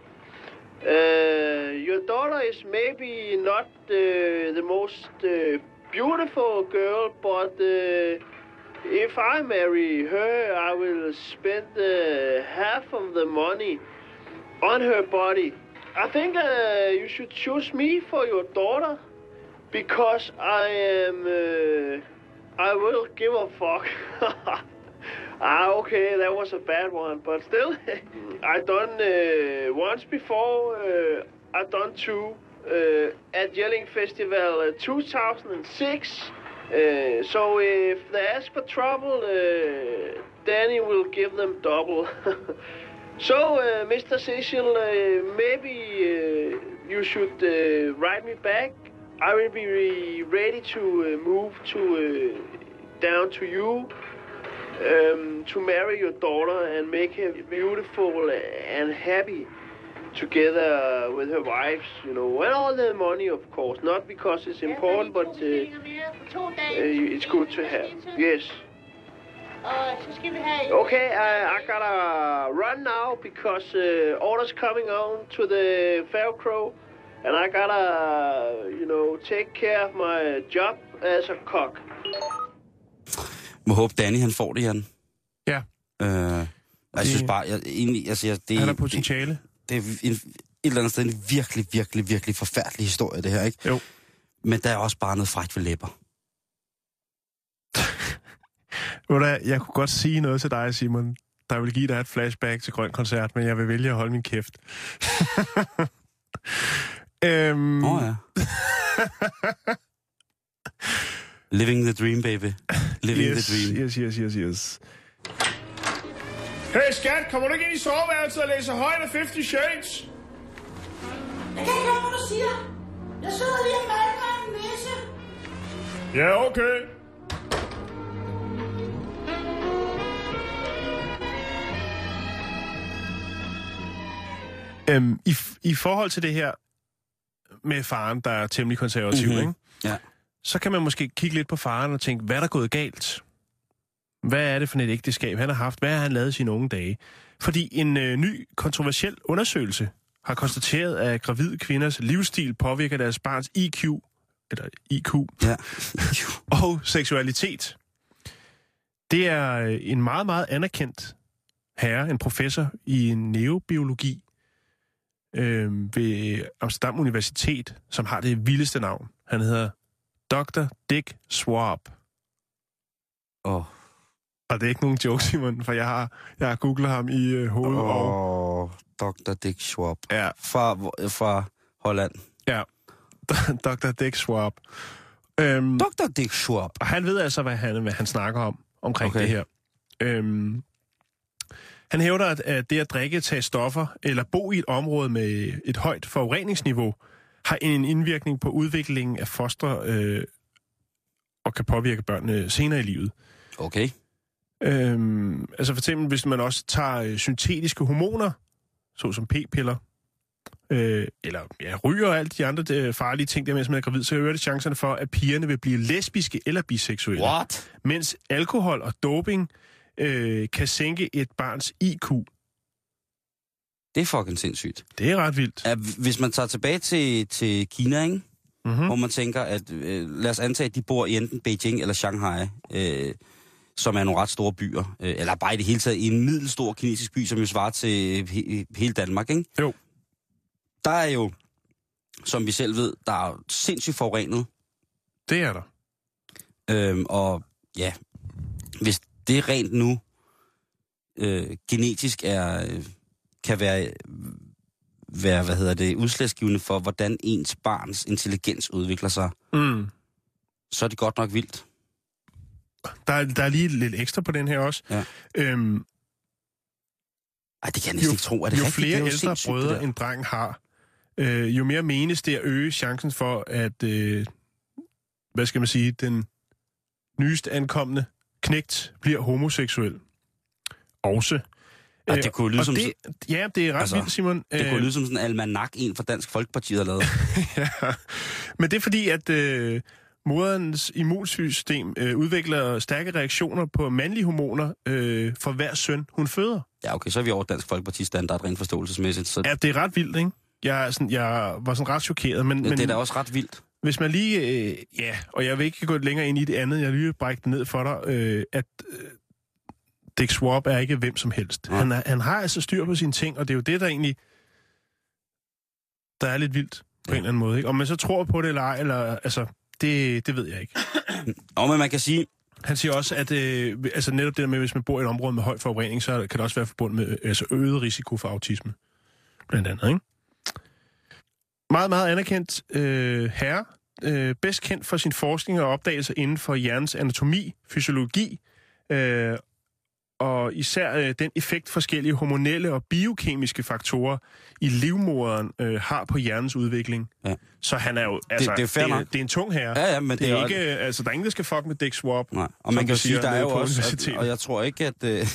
Uh, your daughter is maybe not uh, the most uh, beautiful girl, but uh, if I marry her, I will spend uh, half of the money on her body. I think uh, you should choose me for your daughter, because I am, uh, I will give a fuck. ah, okay, that was a bad one, but still, I done uh, once before, uh, I done two, uh, at Jelling Festival uh, two thousand six, uh, so if they ask for trouble, uh, Danny will give them double. So, uh, Mister Cecil, uh, maybe uh, you should uh, write me back. I will be ready to uh, move to uh, down to you um, to marry your daughter and make her beautiful and happy together with her wives, you know, and all the money, of course. Not because it's important, but uh, uh, it's good to have. Yes. Okay, I, I gotta run now because uh, orders coming on to the Færgekro, and I gotta, you know, take care of my job as a cook. Må håbe, Danny han får det, Jan. Ja. Øh, jeg det, synes bare, jeg, egentlig, altså, jeg, det, han er potentiale. Det, det er en, et eller andet sted en virkelig, virkelig, virkelig forfærdelig historie, det her, ikke? Jo. Men der er også bare noget frækt ved læber. Jeg kunne godt sige noget til dig, Simon, der vil give dig et flashback til Grøn Koncert, men jeg vil vælge at holde min kæft. øhm... Åh oh, ja. Living the dream, baby. Living yes, the dream. Yes, yes, yes, yes. Hey skat, kommer du ikke ind i soveværelset og læser højt af Fifty Shades? Jeg kan ikke høre, hvad du siger. Jeg sidder lige og malker en næse. Ja, okay. Øhm, i, I forhold til det her med faren, der er temmelig konservativ, mm-hmm. ikke? Ja. Så kan man måske kigge lidt på faren og tænke, hvad er der gået galt? Hvad er det for et ægteskab, han har haft? Hvad har han lavet i sine unge dage? Fordi en øh, ny kontroversiel undersøgelse har konstateret, at gravide kvinders livsstil påvirker deres barns I Q, eller I Q, ja. og seksualitet. Det er en meget, meget anerkendt herre, en professor i neurobiologi øh, ved Amsterdam Universitet, som har det vildeste navn. Han hedder doktor Dick Swab. Åh. Oh. Og det er ikke nogen joke, Simon, for jeg har, jeg har googlet ham i øh, hovedet. Åh, og... oh, doktor Dick Schwab. Ja. Fra, fra Holland. Ja, doktor Dick Schwab. Øhm, doktor Dick Schwab. Og han ved altså, hvad han, hvad han snakker om, omkring okay. det her. Øhm, han hævder, at, at det at drikke, tage stoffer eller bo i et område med et højt forureningsniveau, har en indvirkning på udviklingen af foster øh, og kan påvirke børnene senere i livet. Okay. Øhm, altså for eksempel, hvis man også tager øh, syntetiske hormoner, såsom p-piller, øh, eller ja, ryger og alt de andre øh, farlige ting, der mens man er gravid, så øger det chancerne for, at pigerne vil blive lesbiske eller biseksuelle. What? Mens alkohol og doping øh, kan sænke et barns I Q. Det er fucking sindssygt. Det er ret vildt. At, hvis man tager tilbage til, til Kina, ikke? Mm-hmm. Hvor man tænker, at øh, lad os antage, at de bor i enten Beijing eller Shanghai, øh, som er nogle ret store byer, øh, eller bare i det hele taget i en middelstor kinesisk by, som jo svarer til he, hele Danmark, ikke? Jo. Der er jo, som vi selv ved, der er sindssygt forurenet. Det er der. Øhm, og ja, hvis det rent nu øh, genetisk er, øh, kan være, være, hvad hedder det, udslagsgivende for, hvordan ens barns intelligens udvikler sig, mm. så er det godt nok vildt. Der er, der er lige lidt ekstra på den her også. Ja. Øhm, Ej, det kan jeg næsten ikke tro. Er det jo rigtigt? flere det er jo ældre brødre en dreng har, øh, jo mere menes det at øge chancen for, at, øh, hvad skal man sige, den nyest ankomne knægt bliver homoseksuel. Også. Ej, det kunne lyde som... det, ja, det er ret altså, vildt, Simon. Det kunne lyde som sådan en almanak, en fra Dansk Folkeparti har lavet. Ja, men det er fordi, at øh, moderens immunsystem øh, udvikler stærke reaktioner på mandlige hormoner øh, for hver søn, hun føder. Ja, okay, så er vi over Dansk Folkeparti standard rent forståelsesmæssigt. Så... Ja, det er ret vildt, ikke? Jeg, er sådan, jeg var sådan ret chokeret, men... Ja, men det er da også ret vildt. Hvis man lige... Øh, ja, og jeg vil ikke gå længere ind i det andet, jeg vil lige brække det ned for dig, øh, at... Øh, Dick Schwab er ikke hvem som helst. Ja. Han, er, han har altså styr på sine ting, og det er jo det, der egentlig... Der er lidt vildt, på ja. en eller anden måde, ikke? Om man så tror på det eller ej, eller... Altså, det, det ved jeg ikke. Og men man kan sige... Han siger også, at øh, altså netop det der med, hvis man bor i et område med høj forurening, så kan det også være forbundet med altså øget risiko for autisme. Blandt andet, ikke? Meget, meget anerkendt øh, herre. Øh, bedst kendt for sin forskning og opdagelser inden for hjernens anatomi, fysiologi, øh, og især øh, den effekt forskellige hormonelle og biokemiske faktorer i livmoderen øh, har på hjernens udvikling. Ja. Så han er jo... Altså, det, det, er det, er, det er en tung herre. Ja, ja, men det, det er er ikke... Jo... Altså, der er ingen, der skal fuck med Dick Schwab. Nej, og man kan jo sige, der er jo også... At, og jeg tror ikke, at... Øh...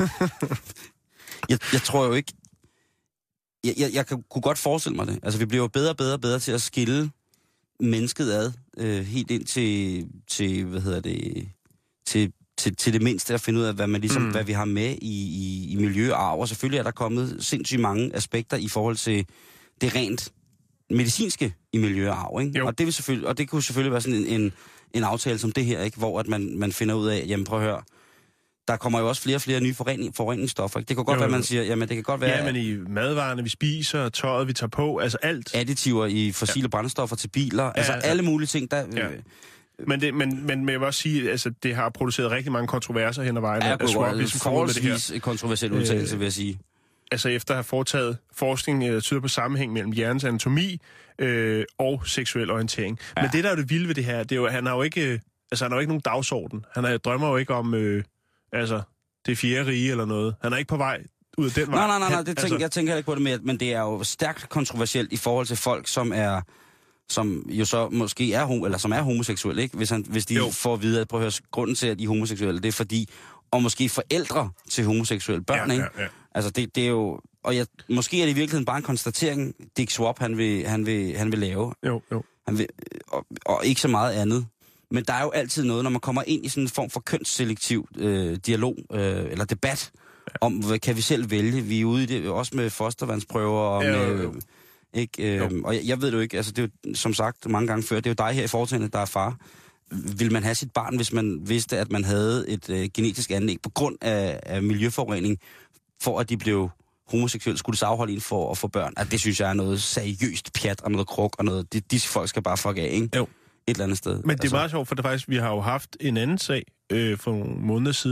jeg, jeg tror jo ikke... Jeg, jeg, jeg kan, kunne godt forestille mig det. Altså, vi bliver jo bedre og bedre og bedre til at skille mennesket ad, øh, helt ind til, til, hvad hedder det, til, til, til det mindste at finde ud af, hvad, man ligesom, mm. hvad vi har med i, i, i miljø og arv. Og selvfølgelig er der kommet sindssygt mange aspekter i forhold til det rent medicinske i miljø og arv, ikke? Og det, vil selvfølgelig, og det kunne selvfølgelig være sådan en, en, en aftale som det her, ikke? Hvor at man, man finder ud af, jamen prøv at høre, der kommer jo også flere og flere nye forurening, forureningsstoffer. Ikke? Det kan godt jo, være, man siger, jamen det kan godt være... Ja, men i madvarerne, vi spiser, tøjet, vi tager på, altså alt. Additiver i fossile ja. brændstoffer til biler, ja, altså ja. alle mulige ting, der... Ja. Men, det, men, men jeg vil også sige, altså det har produceret rigtig mange kontroverser hen ad vejen. Ja, altså, det er forholdsvis kontroversiel udtalelse, øh, vil jeg sige. Altså efter at have foretaget forskning, der tyder på sammenhæng mellem hjernens anatomi øh, og seksuel orientering. Ja. Men det, der er det vilde ved det her, det er jo, han har jo ikke, altså, han har jo ikke nogen dagsorden. Han har, drømmer jo ikke om... Øh, Altså, det fjerde rige eller noget. Han er ikke på vej ud af den vej. Nej, nej, nej, nej. Det han, tænker, altså... jeg tænker ikke på det med, men det er jo stærkt kontroversielt i forhold til folk, som er, som jo så måske er, eller som er homoseksuelle, ikke? Hvis, han, hvis de jo. får at vide, at prøv at høre, grunden til, at de er homoseksuelle, det er fordi, og måske forældre til homoseksuelle børn, ja, ikke? Ja, ja. Altså, det, det er jo, og jeg, måske er det i virkeligheden bare en konstatering, Dick Schwab, han vil, han vil, han vil lave. Jo, jo. Han vil, og, og ikke så meget andet. Men der er jo altid noget, når man kommer ind i sådan en form for kønsselektiv øh, dialog øh, eller debat ja. om, hvad kan vi selv vælge. Vi er ude i det også med fostervandsprøver og ja, med... jo. Ikke, øh, og jeg, jeg ved det jo ikke, altså det er jo som sagt mange gange før, det er jo dig her i foretagendet, der er far. Vil man have sit barn, hvis man vidste, at man havde et øh, genetisk anlæg på grund af, af miljøforurening, for at de blev homoseksuelle, skulle det så afholde en for at få børn? At det synes jeg er noget seriøst pjat og noget kruk og noget, de, disse folk skal bare fuck af, ikke? Jo. Et eller andet sted. Men det er altså. meget sjovt, for det faktisk, vi har jo haft en anden sag øh, for nogle måneder siden,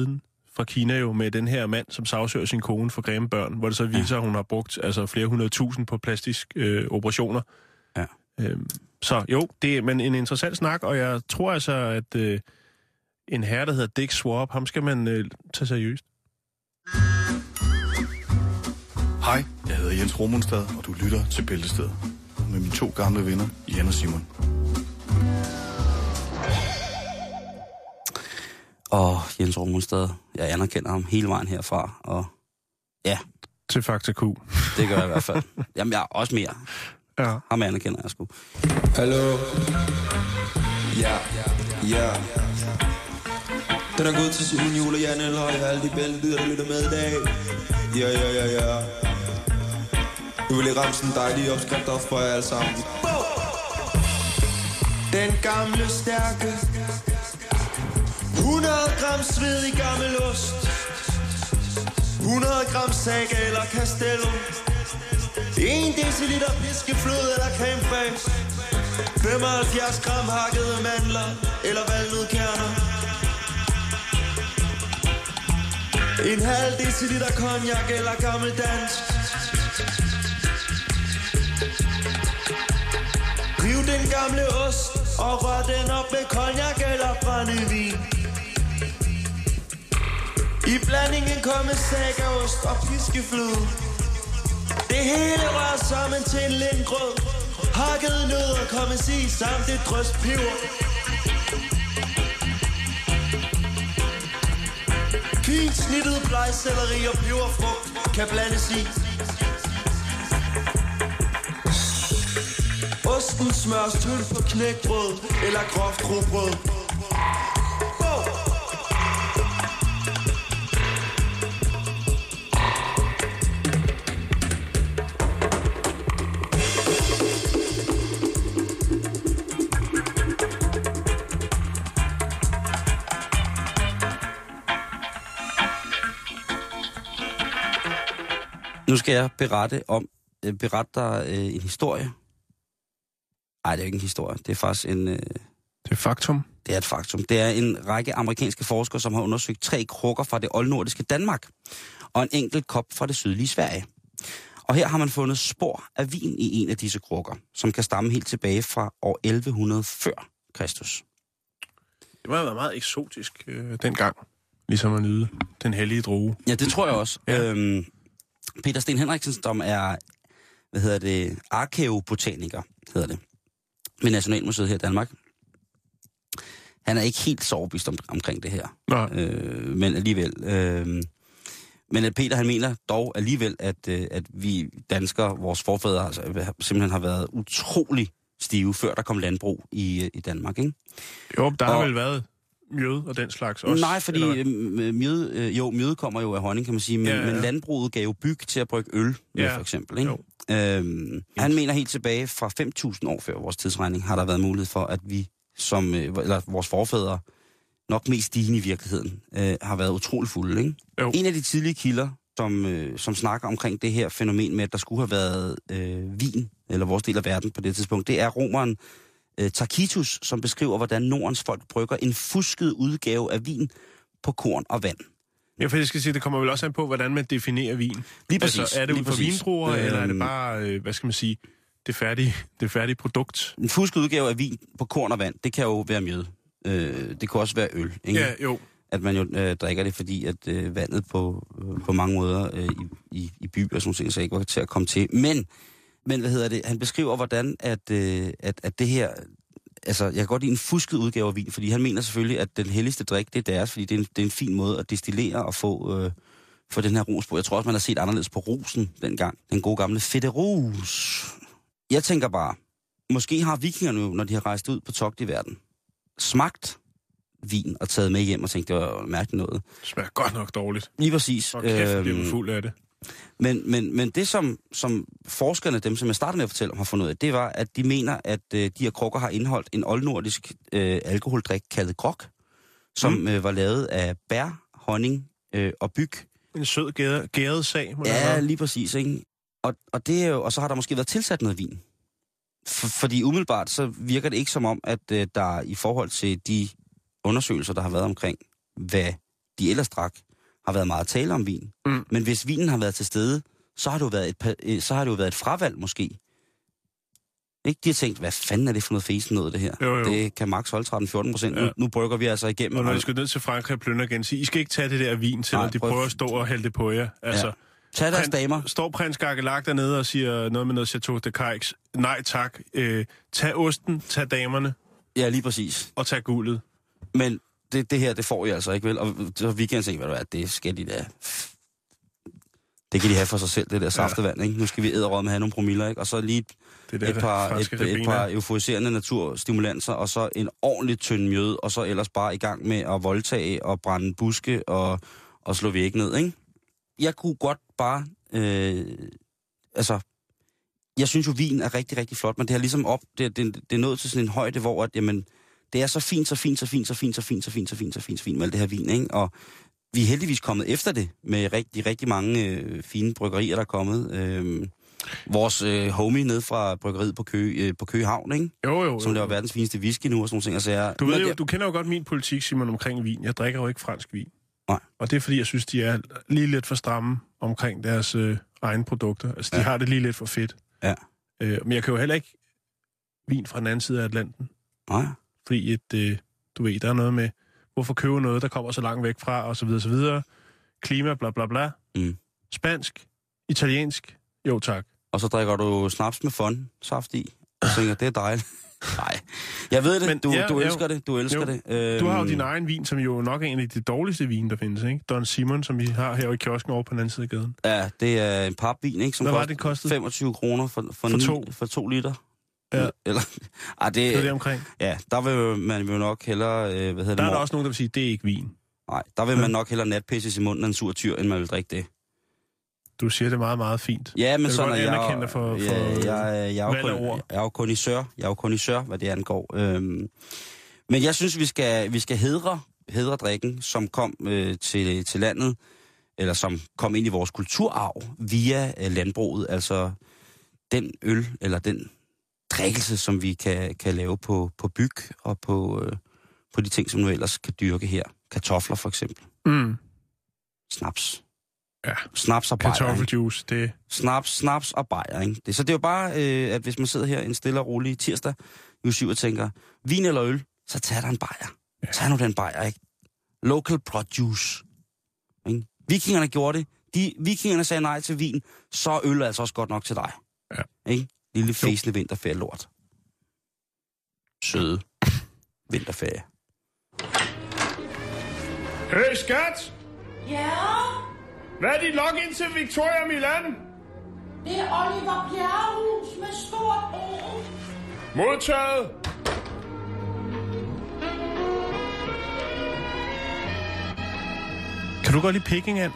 fra Kina jo med den her mand, som sagsøger sin kone for grimme børn, hvor det så viser, at hun har brugt altså, flere hundrede tusind på plastisk øh, operationer. Ja. Øhm, så jo, det er men en interessant snak, og jeg tror altså, at øh, en herre, der hedder Dick Swab, ham skal man øh, tage seriøst. Hej, jeg hedder Jens Romonstad, og du lytter til Bæltestedet med mine to gamle venner, Jan og Simon. Og Jens Romonstad, jeg anerkender ham hele vejen herfra, og ja. Til Fakta Q. Det gør jeg i hvert fald. Jamen, jeg er også mere. Ja. Ham anerkender jeg sgu. Hallo. Ja, ja. Den er gået til Simon Juhl og Jan Elhøj, og alle de bælteder, der lytter med i dag. Ja, ja, ja, ja. Nu vil jeg ramse en dejlig opskrift op for jer alle sammen. Den gamle stærke hundrede gram sved i gammel ost, hundrede gram saga eller castello, en deciliter piskefløde eller creme fraiche, femoghalvfjerds gram hakkede mandler eller valnødkerner, en halv deciliter cognac eller gammeldansk. Riv den gamle ost og rør den op med cognac eller brændevin. I blandingen kommer sagaost og piskefløde. Det hele rører sammen til en lindgrød. Hakkede nødder kommer sig samt et drøs peber. Fint snittet blegselleri og peberfrugt kan blandes i. Osten smøres tynd på knækbrød eller groft rugbrød. Nu skal jeg berette om øh, berette dig øh, en historie. Nej, det er ikke en historie. Det er faktisk en... Øh, det er faktum. Det er et faktum. Det er en række amerikanske forskere, som har undersøgt tre krukker fra det oldnordiske Danmark og en enkelt kop fra det sydlige Sverige. Og her har man fundet spor af vin i en af disse krukker, som kan stamme helt tilbage fra år elleve hundrede før Kristus. Det må have været meget eksotisk øh, dengang, ligesom at nyde den hellige drue. Ja, det tror jeg også. Ja. Øhm, Peter Sten Henriksen, som er, hvad hedder det, arkæobotaniker, hedder det, ved Nationalmuseet her i Danmark. Han er ikke helt så overbevist om, omkring det her. Øh, men alligevel. Øh, men at Peter, han mener dog alligevel, at, øh, at vi danskere, vores forfædre, altså, simpelthen har været utrolig stive, før der kom landbrug i, i Danmark, ikke? Jo, der og, har vel været mjød og den slags også? Nej, fordi mjød, øh, jo, mjød kommer jo af honning, kan man sige, men, ja, ja. men landbruget gav jo byg til at brygge øl med, ja, for eksempel, ikke? Øhm, han mener helt tilbage fra fem tusind år før vores tidsregning, har der været mulighed for, at vi som, eller vores forfædre, nok mest stigende i virkeligheden, øh, har været utrolig fulde, ikke? Jo. En af de tidlige kilder, som, øh, som snakker omkring det her fænomen med, at der skulle have været øh, vin, eller vores del af verden på det tidspunkt, det er romeren øh, Tacitus, som beskriver, hvordan Nordens folk brygger en fusket udgave af vin på korn og vand. Ja, for jeg skal sige, det kommer vel også an på, hvordan man definerer vin. Lige præcis. Altså, er det ud fra vindruer, øhm, eller er det bare, øh, hvad skal man sige, det færdige, det færdige produkt? En fusket udgave af vin på korn og vand, det kan jo være mjød. Øh, det kan også være øl, ikke? Ja, jo. At man jo øh, drikker det, fordi at øh, vandet på, øh, på mange måder øh, i, i, i byer og sådan noget, så ikke var til at komme til. Men, men hvad hedder det? Han beskriver, hvordan at, øh, at, at det her... Altså, jeg kan godt lide en fusket udgave af vin, fordi han mener selvfølgelig, at den helligste drik, det er deres, fordi det er en, det er en fin måde at destillere og få, øh, få den her ros på. Jeg tror også, man har set anderledes på rosen dengang. Den gode gamle fedterus. Jeg tænker bare, måske har vikingerne jo, når de har rejst ud på togt i verden, smagt vin og taget med hjem og tænkt, det var mærkeligt noget. Det smager godt nok dårligt. Lige præcis. Og kæft, øhm, bliver fuld af det. Men, men, men det, som, som forskerne, dem som jeg startede med at fortælle om, har fundet ud af, det var, at de mener, at øh, de her krukker har indeholdt en oldnordisk øh, alkoholdrik kaldet grog, som mm. øh, var lavet af bær, honning øh, og byg. En sød gæret, gæret sag, må Ja, lige præcis, ikke? Og, og, det er jo, og så har der måske været tilsat noget vin. For, fordi umiddelbart, så virker det ikke som om, at øh, der i forhold til de undersøgelser, der har været omkring, hvad de ellers drak, har været meget at tale om vin. Mm. Men hvis vinen har været til stede, så har det jo været et, så har det jo været et fravalg måske. Ikke? De har tænkt, hvad fanden er det for noget fesen noget, det her? Jo, jo. Det kan maks holde tretten til fjorten procent. Ja. Nu, nu brygger vi altså igennem. Og når de skal ned til Frankrig og plønder igen, sige, I skal ikke tage det der vin til, når de prøver at stå og hælde det på jer. Altså, ja. Tag deres damer. Står prins Gakkelak dernede og siger noget med noget Chateau de Caix. Nej tak. Øh, tag osten, tag damerne. Ja, lige præcis. Og tag guldet. Men det, det her, det får I altså ikke, vel? Og så vi kan tænke, hvad du er, det skal de da... Det kan de have for sig selv, det der saftevand, ja. Ikke? Nu skal vi æderråd med at have nogle promiller, ikke? Og så lige det der, et, par, et, et par euforiserende naturstimulanser, og så en ordentlig tynd mjød, og så ellers bare i gang med at voldtage og brænde buske og, og slå væk ned, ikke? Jeg kunne godt bare... Øh, altså... Jeg synes jo, vin er rigtig, rigtig flot, men det har ligesom op... Det, det, det er nået til sådan en højde, hvor at, jamen, det er så fint, så fint, så fint, så fint, så fint, så fint, så fint, så fint, så fint med alt det her vin, ikke? Og vi er heldigvis kommet efter det med rigtig, rigtig mange øh, fine bryggerier, der er kommet. Øh, vores øh, homie ned fra bryggeriet på Køge, øh, på Køge Havn, ikke? Jo, jo, jo. Som laver verdens fineste whisky nu og sådan nogle ting. Altså, jeg, du, ved jo, du kender jo godt min politik, Simon, omkring vin. Jeg drikker jo ikke fransk vin. Nej. Og det er fordi, jeg synes, de er lige lidt for stramme omkring deres øh, egne produkter. Altså, de ja. har det lige lidt for fedt. Ja. Øh, men jeg kan jo heller ikke vin fra den anden side af Atlanten. Nej. Fordi, et, øh, du ved, der er noget med, hvorfor købe noget, der kommer så langt væk fra, og så videre, så videre. Klima, bla bla bla. Mm. Spansk, italiensk, jo tak. Og så drikker du snaps med fond, saft i, og tænker, det er dejligt. Nej, jeg ved det, men, du, ja, du elsker ja, det, du elsker jo. det. Øhm... Du har jo din egen vin, som jo nok er en af de dårligste vin, der findes, ikke? Don Simon, som vi har her i kiosken over på den anden side af gaden. Ja, det er en papvin, ikke? Som hvad var det, kostede? femogtyve kroner for, for, for, ni, to. for to liter. Ja. Eller, ah, det, det er det omkring. Ja, der vil man jo nok hellere... Øh, hvad hedder der det, er der også nogen, der vil sige, det er ikke vin. Nej, der vil man nok hellere natpisses i munden af en sur tyr, end man vil drikke det. Du siger det meget, meget fint. Ja, men sådan er jeg... Jeg dig for, for ja, jeg, jeg, jeg, er jo kun, jeg er jo kondisør, jeg er jo kondisør, hvad det angår. Øhm, men jeg synes, vi skal, vi skal hedre, hedre drikken, som kom øh, til, til landet, eller som kom ind i vores kulturarv via øh, landbruget. Altså den øl, eller den drikkelse, som vi kan, kan lave på, på byg og på, øh, på de ting, som nu ellers kan dyrke her. Kartofler for eksempel. Mm. Snaps. Ja. Snaps og bajer. Kartoffeljuice, det... Snaps, snaps og bajer, ikke? Det, så det er jo bare, øh, at hvis man sidder her en stille og rolig tirsdag i uge syv og tænker, vin eller øl, så tag dig en bajer. Ja. Tag nu den bajer, ikke? Local produce. Ikke? Vikingerne gjorde det. De, vikingerne sagde nej til vin, så er øl altså også godt nok til dig. Ja. Ikke? Lille fæsende vinterferie lort. Søde vinterferie. Hey, skat! Ja? Hvad er dit login til Victoria Milan? Det er Oliver Bjerrehus med stort O. Modtaget! Kan du godt lide Peking, Ann?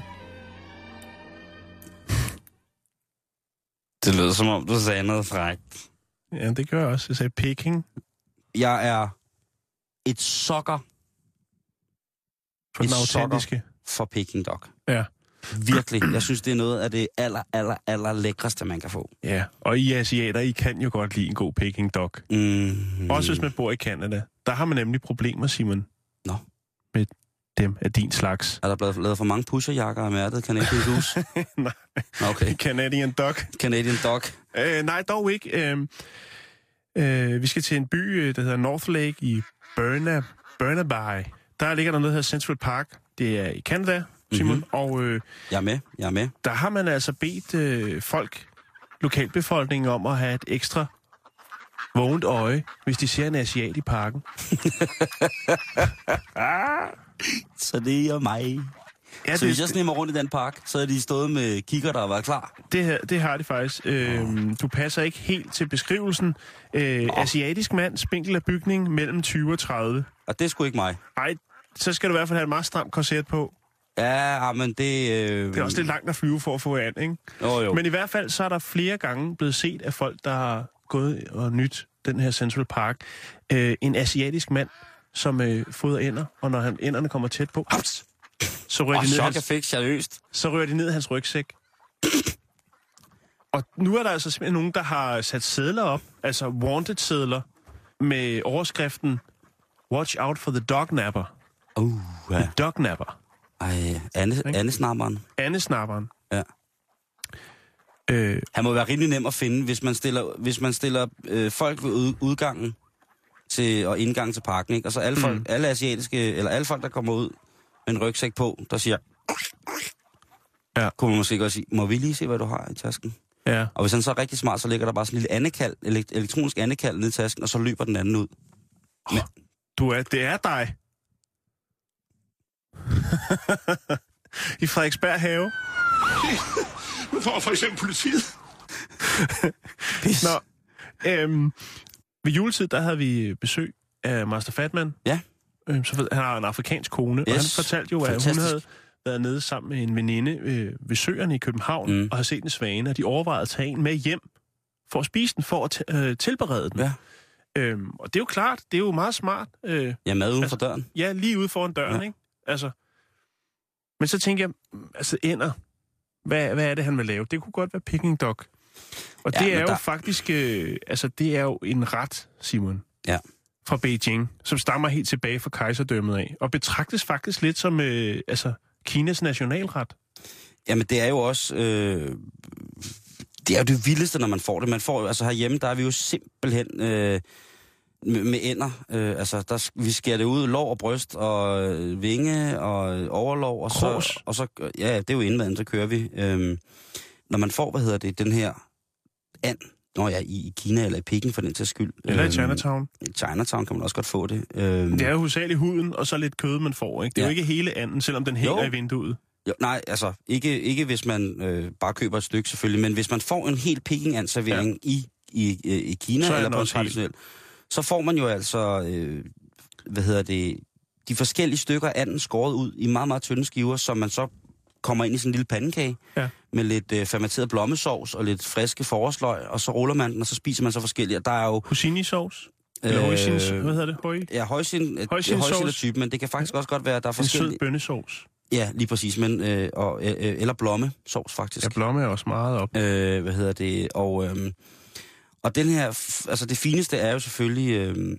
Det lød som om, du sagde noget frækt. Ja, det gør jeg også. Jeg sagde Peking. Jeg er et sokker. For den autentiske. For Peking Dog. Ja. Virkelig. Jeg synes, det er noget af det aller, aller, aller lækreste, man kan få. Ja, og I asiater, I kan jo godt lide en god Peking Dog. Mm. Også hvis man bor i Canada. Der har man nemlig problemer, Simon. Nå. Med dem af din slags. Er der blevet lavet for mange pusherjakker af mærket Canadian Goose? Nej. Okay. Canadian Dog. Canadian Dog. Øh, nej, dog ikke. Øh, øh, vi skal til en by, der hedder North Lake i Burna, Burnaby. Der ligger der noget, der hedder Central Park. Det er i Canada, Simon. Mm-hmm. Og, øh, jeg er med, jeg er med. Der har man altså bedt øh, folk, lokalbefolkningen, om at have et ekstra vågent øje, hvis de ser en asiat i parken. Så det er mig. Ja, så det, hvis jeg snemmer rundt i den park, så er de stået med kigger, der var klar. Det, her, det har de faktisk. Øh, du passer ikke helt til beskrivelsen. Øh, asiatisk mand, spinkel af bygning, mellem tyve og tredive. Og det er sgu ikke mig. Nej, så skal du i hvert fald have et meget stramt korset på. Ja, men det... Øh... Det er også lidt langt at flyve for at få an, ikke? Jo, jo. Men i hvert fald, så er der flere gange blevet set af folk, der har gået og nyt den her Central Park. Øh, en asiatisk mand, som øh, fodrer ænder, og når han, ænderne kommer tæt på, haps, så rører, oh, de ned hans, fik, seriøst. så rører de ned i hans rygsæk. Og nu er der altså simpelthen nogen, der har sat sedler op, altså wanted-sedler, med overskriften Watch out for the dog napper. Uh, ja. The dog napper. Ej, Anne, Anne-snapperen. Anne-snapperen. Ja. Øh, Han må være rimelig nem at finde, hvis man stiller, hvis man stiller øh, folk ved ud, udgangen til, og indgangen til parken, ikke? Og så alle, folk, mm. alle asiatiske, eller alle folk, der kommer ud med en rygsæk på, der siger, ja. Kunne man måske godt sige, må vi lige se, hvad du har i tasken? Ja. Og hvis han så er rigtig smart, så ligger der bare sådan en lille andekald, elektronisk andekald ned i tasken, og så løber den anden ud. Oh, du er, det er dig. I Frederiksberg Have. Nu får for eksempel politiet. Nå, øhm, ved juletid, der havde vi besøg af Master Fatman. Ja. Øhm, så han har en afrikansk kone, yes. Og han fortalte jo, at Fantastisk. Hun havde været nede sammen med en veninde øh, ved søerne i København, mm. og havde set en svane, og de overvejede at tage en med hjem for at spise den, for at t- øh, tilberede den. Ja. Øhm, og det er jo klart, det er jo meget smart. Øh, ja, mad uden altså, for døren. Ja, lige ude foran døren, ja. Ikke? Altså, men så tænker jeg, altså ender, hvad, hvad er det, han vil lave? Det kunne godt være Peking Dog. Og ja, det er jo der... faktisk, øh, altså det er jo en ret, Simon, ja. Fra Beijing, som stammer helt tilbage fra kejserdømmet af, og betragtes faktisk lidt som, øh, altså, Kinas nationalret. Jamen, det er jo også... Øh, det er jo det vildeste, når man får det. Man får altså herhjemme, der er vi jo simpelthen øh, med, med ender. Øh, altså, der, vi skærer det ud, lår og bryst, og øh, vinge, og overlov, og så, og så... Ja, det er jo indmaden, så kører vi. Øh, når man får, hvad hedder det, den her and, når jeg er i Kina eller i Peking for den til skyld. Eller i Chinatown. I Chinatown kan man også godt få det. Øh, det er jo hovedsageligt huden, og så lidt kød, man får, ikke? Det er ja. Jo ikke hele anden, selvom den hænger jo. I vinduet. Jo, nej, altså, ikke, ikke hvis man øh, bare køber et stykke selvfølgelig, men hvis man får en helt Peking-and-servering ja. i, i, i Kina, eller på en traditionel, så får man jo altså, øh, hvad hedder det, de forskellige stykker af anden skåret ud i meget, meget tynde skiver, som man så kommer ind i sådan en lille pandekage, ja. Med lidt øh, fermenteret blommesovs og lidt friske forårsløg, og så ruller man den, og så spiser man så forskellige. Der er jo... Hoisin-sovs? Eller øh, hoisins, hvad hedder det? Høj? Ja, hoisin, hoisin type, men det kan faktisk også godt være, der er forskellige... En sød bønnesovs. Ja, lige præcis, men, øh, og, øh, eller blommesovs faktisk. Ja, blomme er også meget op. Øh, hvad hedder det? Og, øh, og den her, altså det fineste er jo selvfølgelig, øh,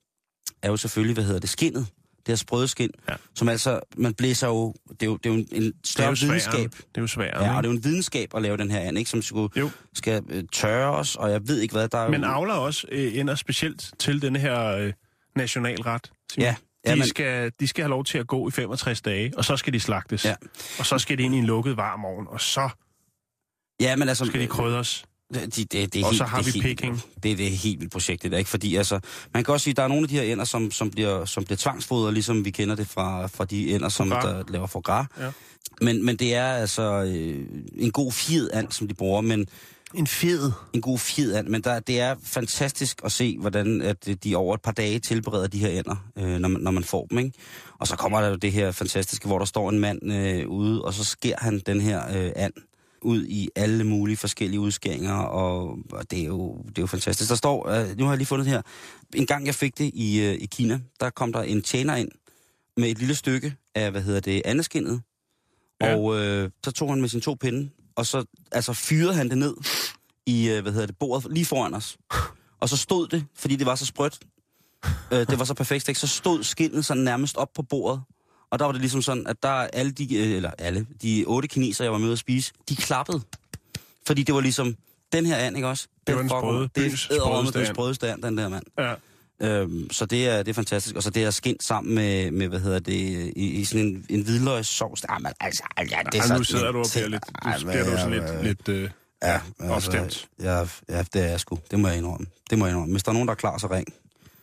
er jo selvfølgelig, hvad hedder det, skindet. Det her sprøde skind, ja. Som altså, man blæser jo, det er jo, det er jo en større det videnskab. Det er jo svært. Ja, og det er jo en videnskab at lave den her and, ikke? Som skulle, skal øh, tørre os, og jeg ved ikke hvad, der er Men jo... avler også øh, ender specielt til denne her øh, nationalret. Ja. De, ja men... skal, de skal have lov til at gå i femogtres dage, og så skal de slagtes. Ja. Og så skal de ind i en lukket varm ovn, og så ja, men altså, skal de krydres. Det, det, det er og helt, så har det vi helt, Peking. Det er det helt vildt projekt, det der, ikke? Fordi altså, man kan også sige, at der er nogle af de her ender, som, som, bliver, som bliver tvangsfodret, ligesom vi kender det fra, fra de ender, som der laver foie gras. Ja. Men, men det er altså øh, en god fjed-and, som de bruger, men... En fjed? En god fjed-and, men der, det er fantastisk at se, hvordan at de over et par dage tilbereder de her ender, øh, når, man, når man får dem, ikke? Og så kommer der jo det her fantastiske, hvor der står en mand øh, ude, og så skærer han den her øh, and ud i alle mulige forskellige udskæringer, og, og det, er jo, det er jo fantastisk. Der står, øh, nu har jeg lige fundet det her, en gang jeg fik det i, øh, i Kina, der kom der en tjener ind med et lille stykke af, hvad hedder det, andeskindet, ja. Og øh, så tog han med sine to pinde, og så altså fyrede han det ned i, øh, hvad hedder det, bordet lige foran os. Og så stod det, fordi det var så sprødt, øh, det var så perfekt, ikke? Så stod skindet sådan nærmest op på bordet. Og der var det ligesom sådan, at der alle de, eller alle, de otte kineser, jeg var med at spise, de klappede. Fordi det var ligesom, den her and, ikke også? Det var den sprøde, det er den sprødeste and, den der mand. Ja. Øhm, så det er, det er fantastisk. Og så det er skind sammen med, med hvad hedder det, i, i sådan en, en hvidløgssovs. Ah, men altså, ja, det er så... Ja, nu sidder du og bliver lidt, du bliver du sådan lidt, lidt øh, ja, opstemt. Altså, ja, ja, det er jeg sgu. Det må jeg indrømme. Det må jeg indrømme. Hvis der er nogen, der er klar, så ring.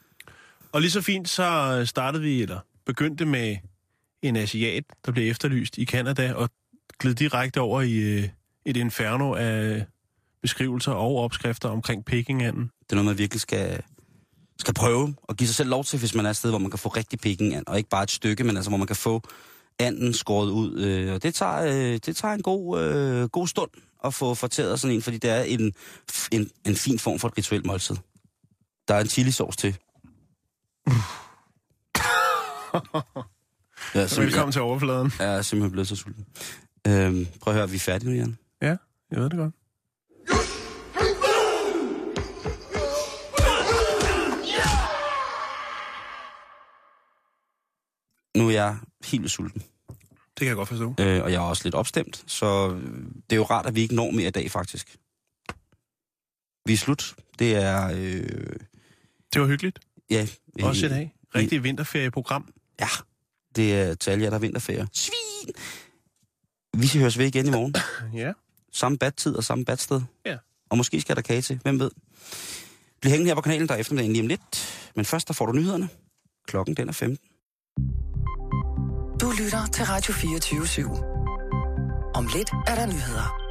Og lige så fint, så startede vi, eller begyndte med en asiat, der blev efterlyst i Canada, og gled direkte over i øh, et inferno af beskrivelser og opskrifter omkring Peking-anden. Det er noget, man virkelig skal, skal prøve og give sig selv lov til, hvis man er et sted, hvor man kan få rigtig Peking-and, og ikke bare et stykke, men altså, hvor man kan få anden skåret ud. Øh, og det tager, øh, det tager en god, øh, god stund at få fortæret sådan en, fordi det er en, en, en fin form for et rituelt måltid. Der er en chilisauce til. Ja, velkommen til overfladen. Jeg er simpelthen blevet så sulten. Øhm, prøv at høre, vi er færdige nu, Jan. Ja, jeg ved det godt. Nu er jeg helt sulten. Det kan jeg godt forstå. Øh, og jeg er også lidt opstemt, så det er jo rart, at vi ikke når mere i dag, faktisk. Vi er slut. Det er... Øh... Det var hyggeligt. Ja. Øh, også i dag. Rigtig vinterferieprogram. Ja, det er til alle jer, der er vinterferie. Svin! Vi skal høres ved igen i morgen. Ja. Samme bad-tid og samme bad-sted. Ja. Og måske skal der kage til. Hvem ved? Bliv hængende her på kanalen, der er eftermiddagen lige om lidt. Men først, der får du nyhederne. Klokken, den er femten. Du lytter til Radio fireogtyve syv. Om lidt er der nyheder.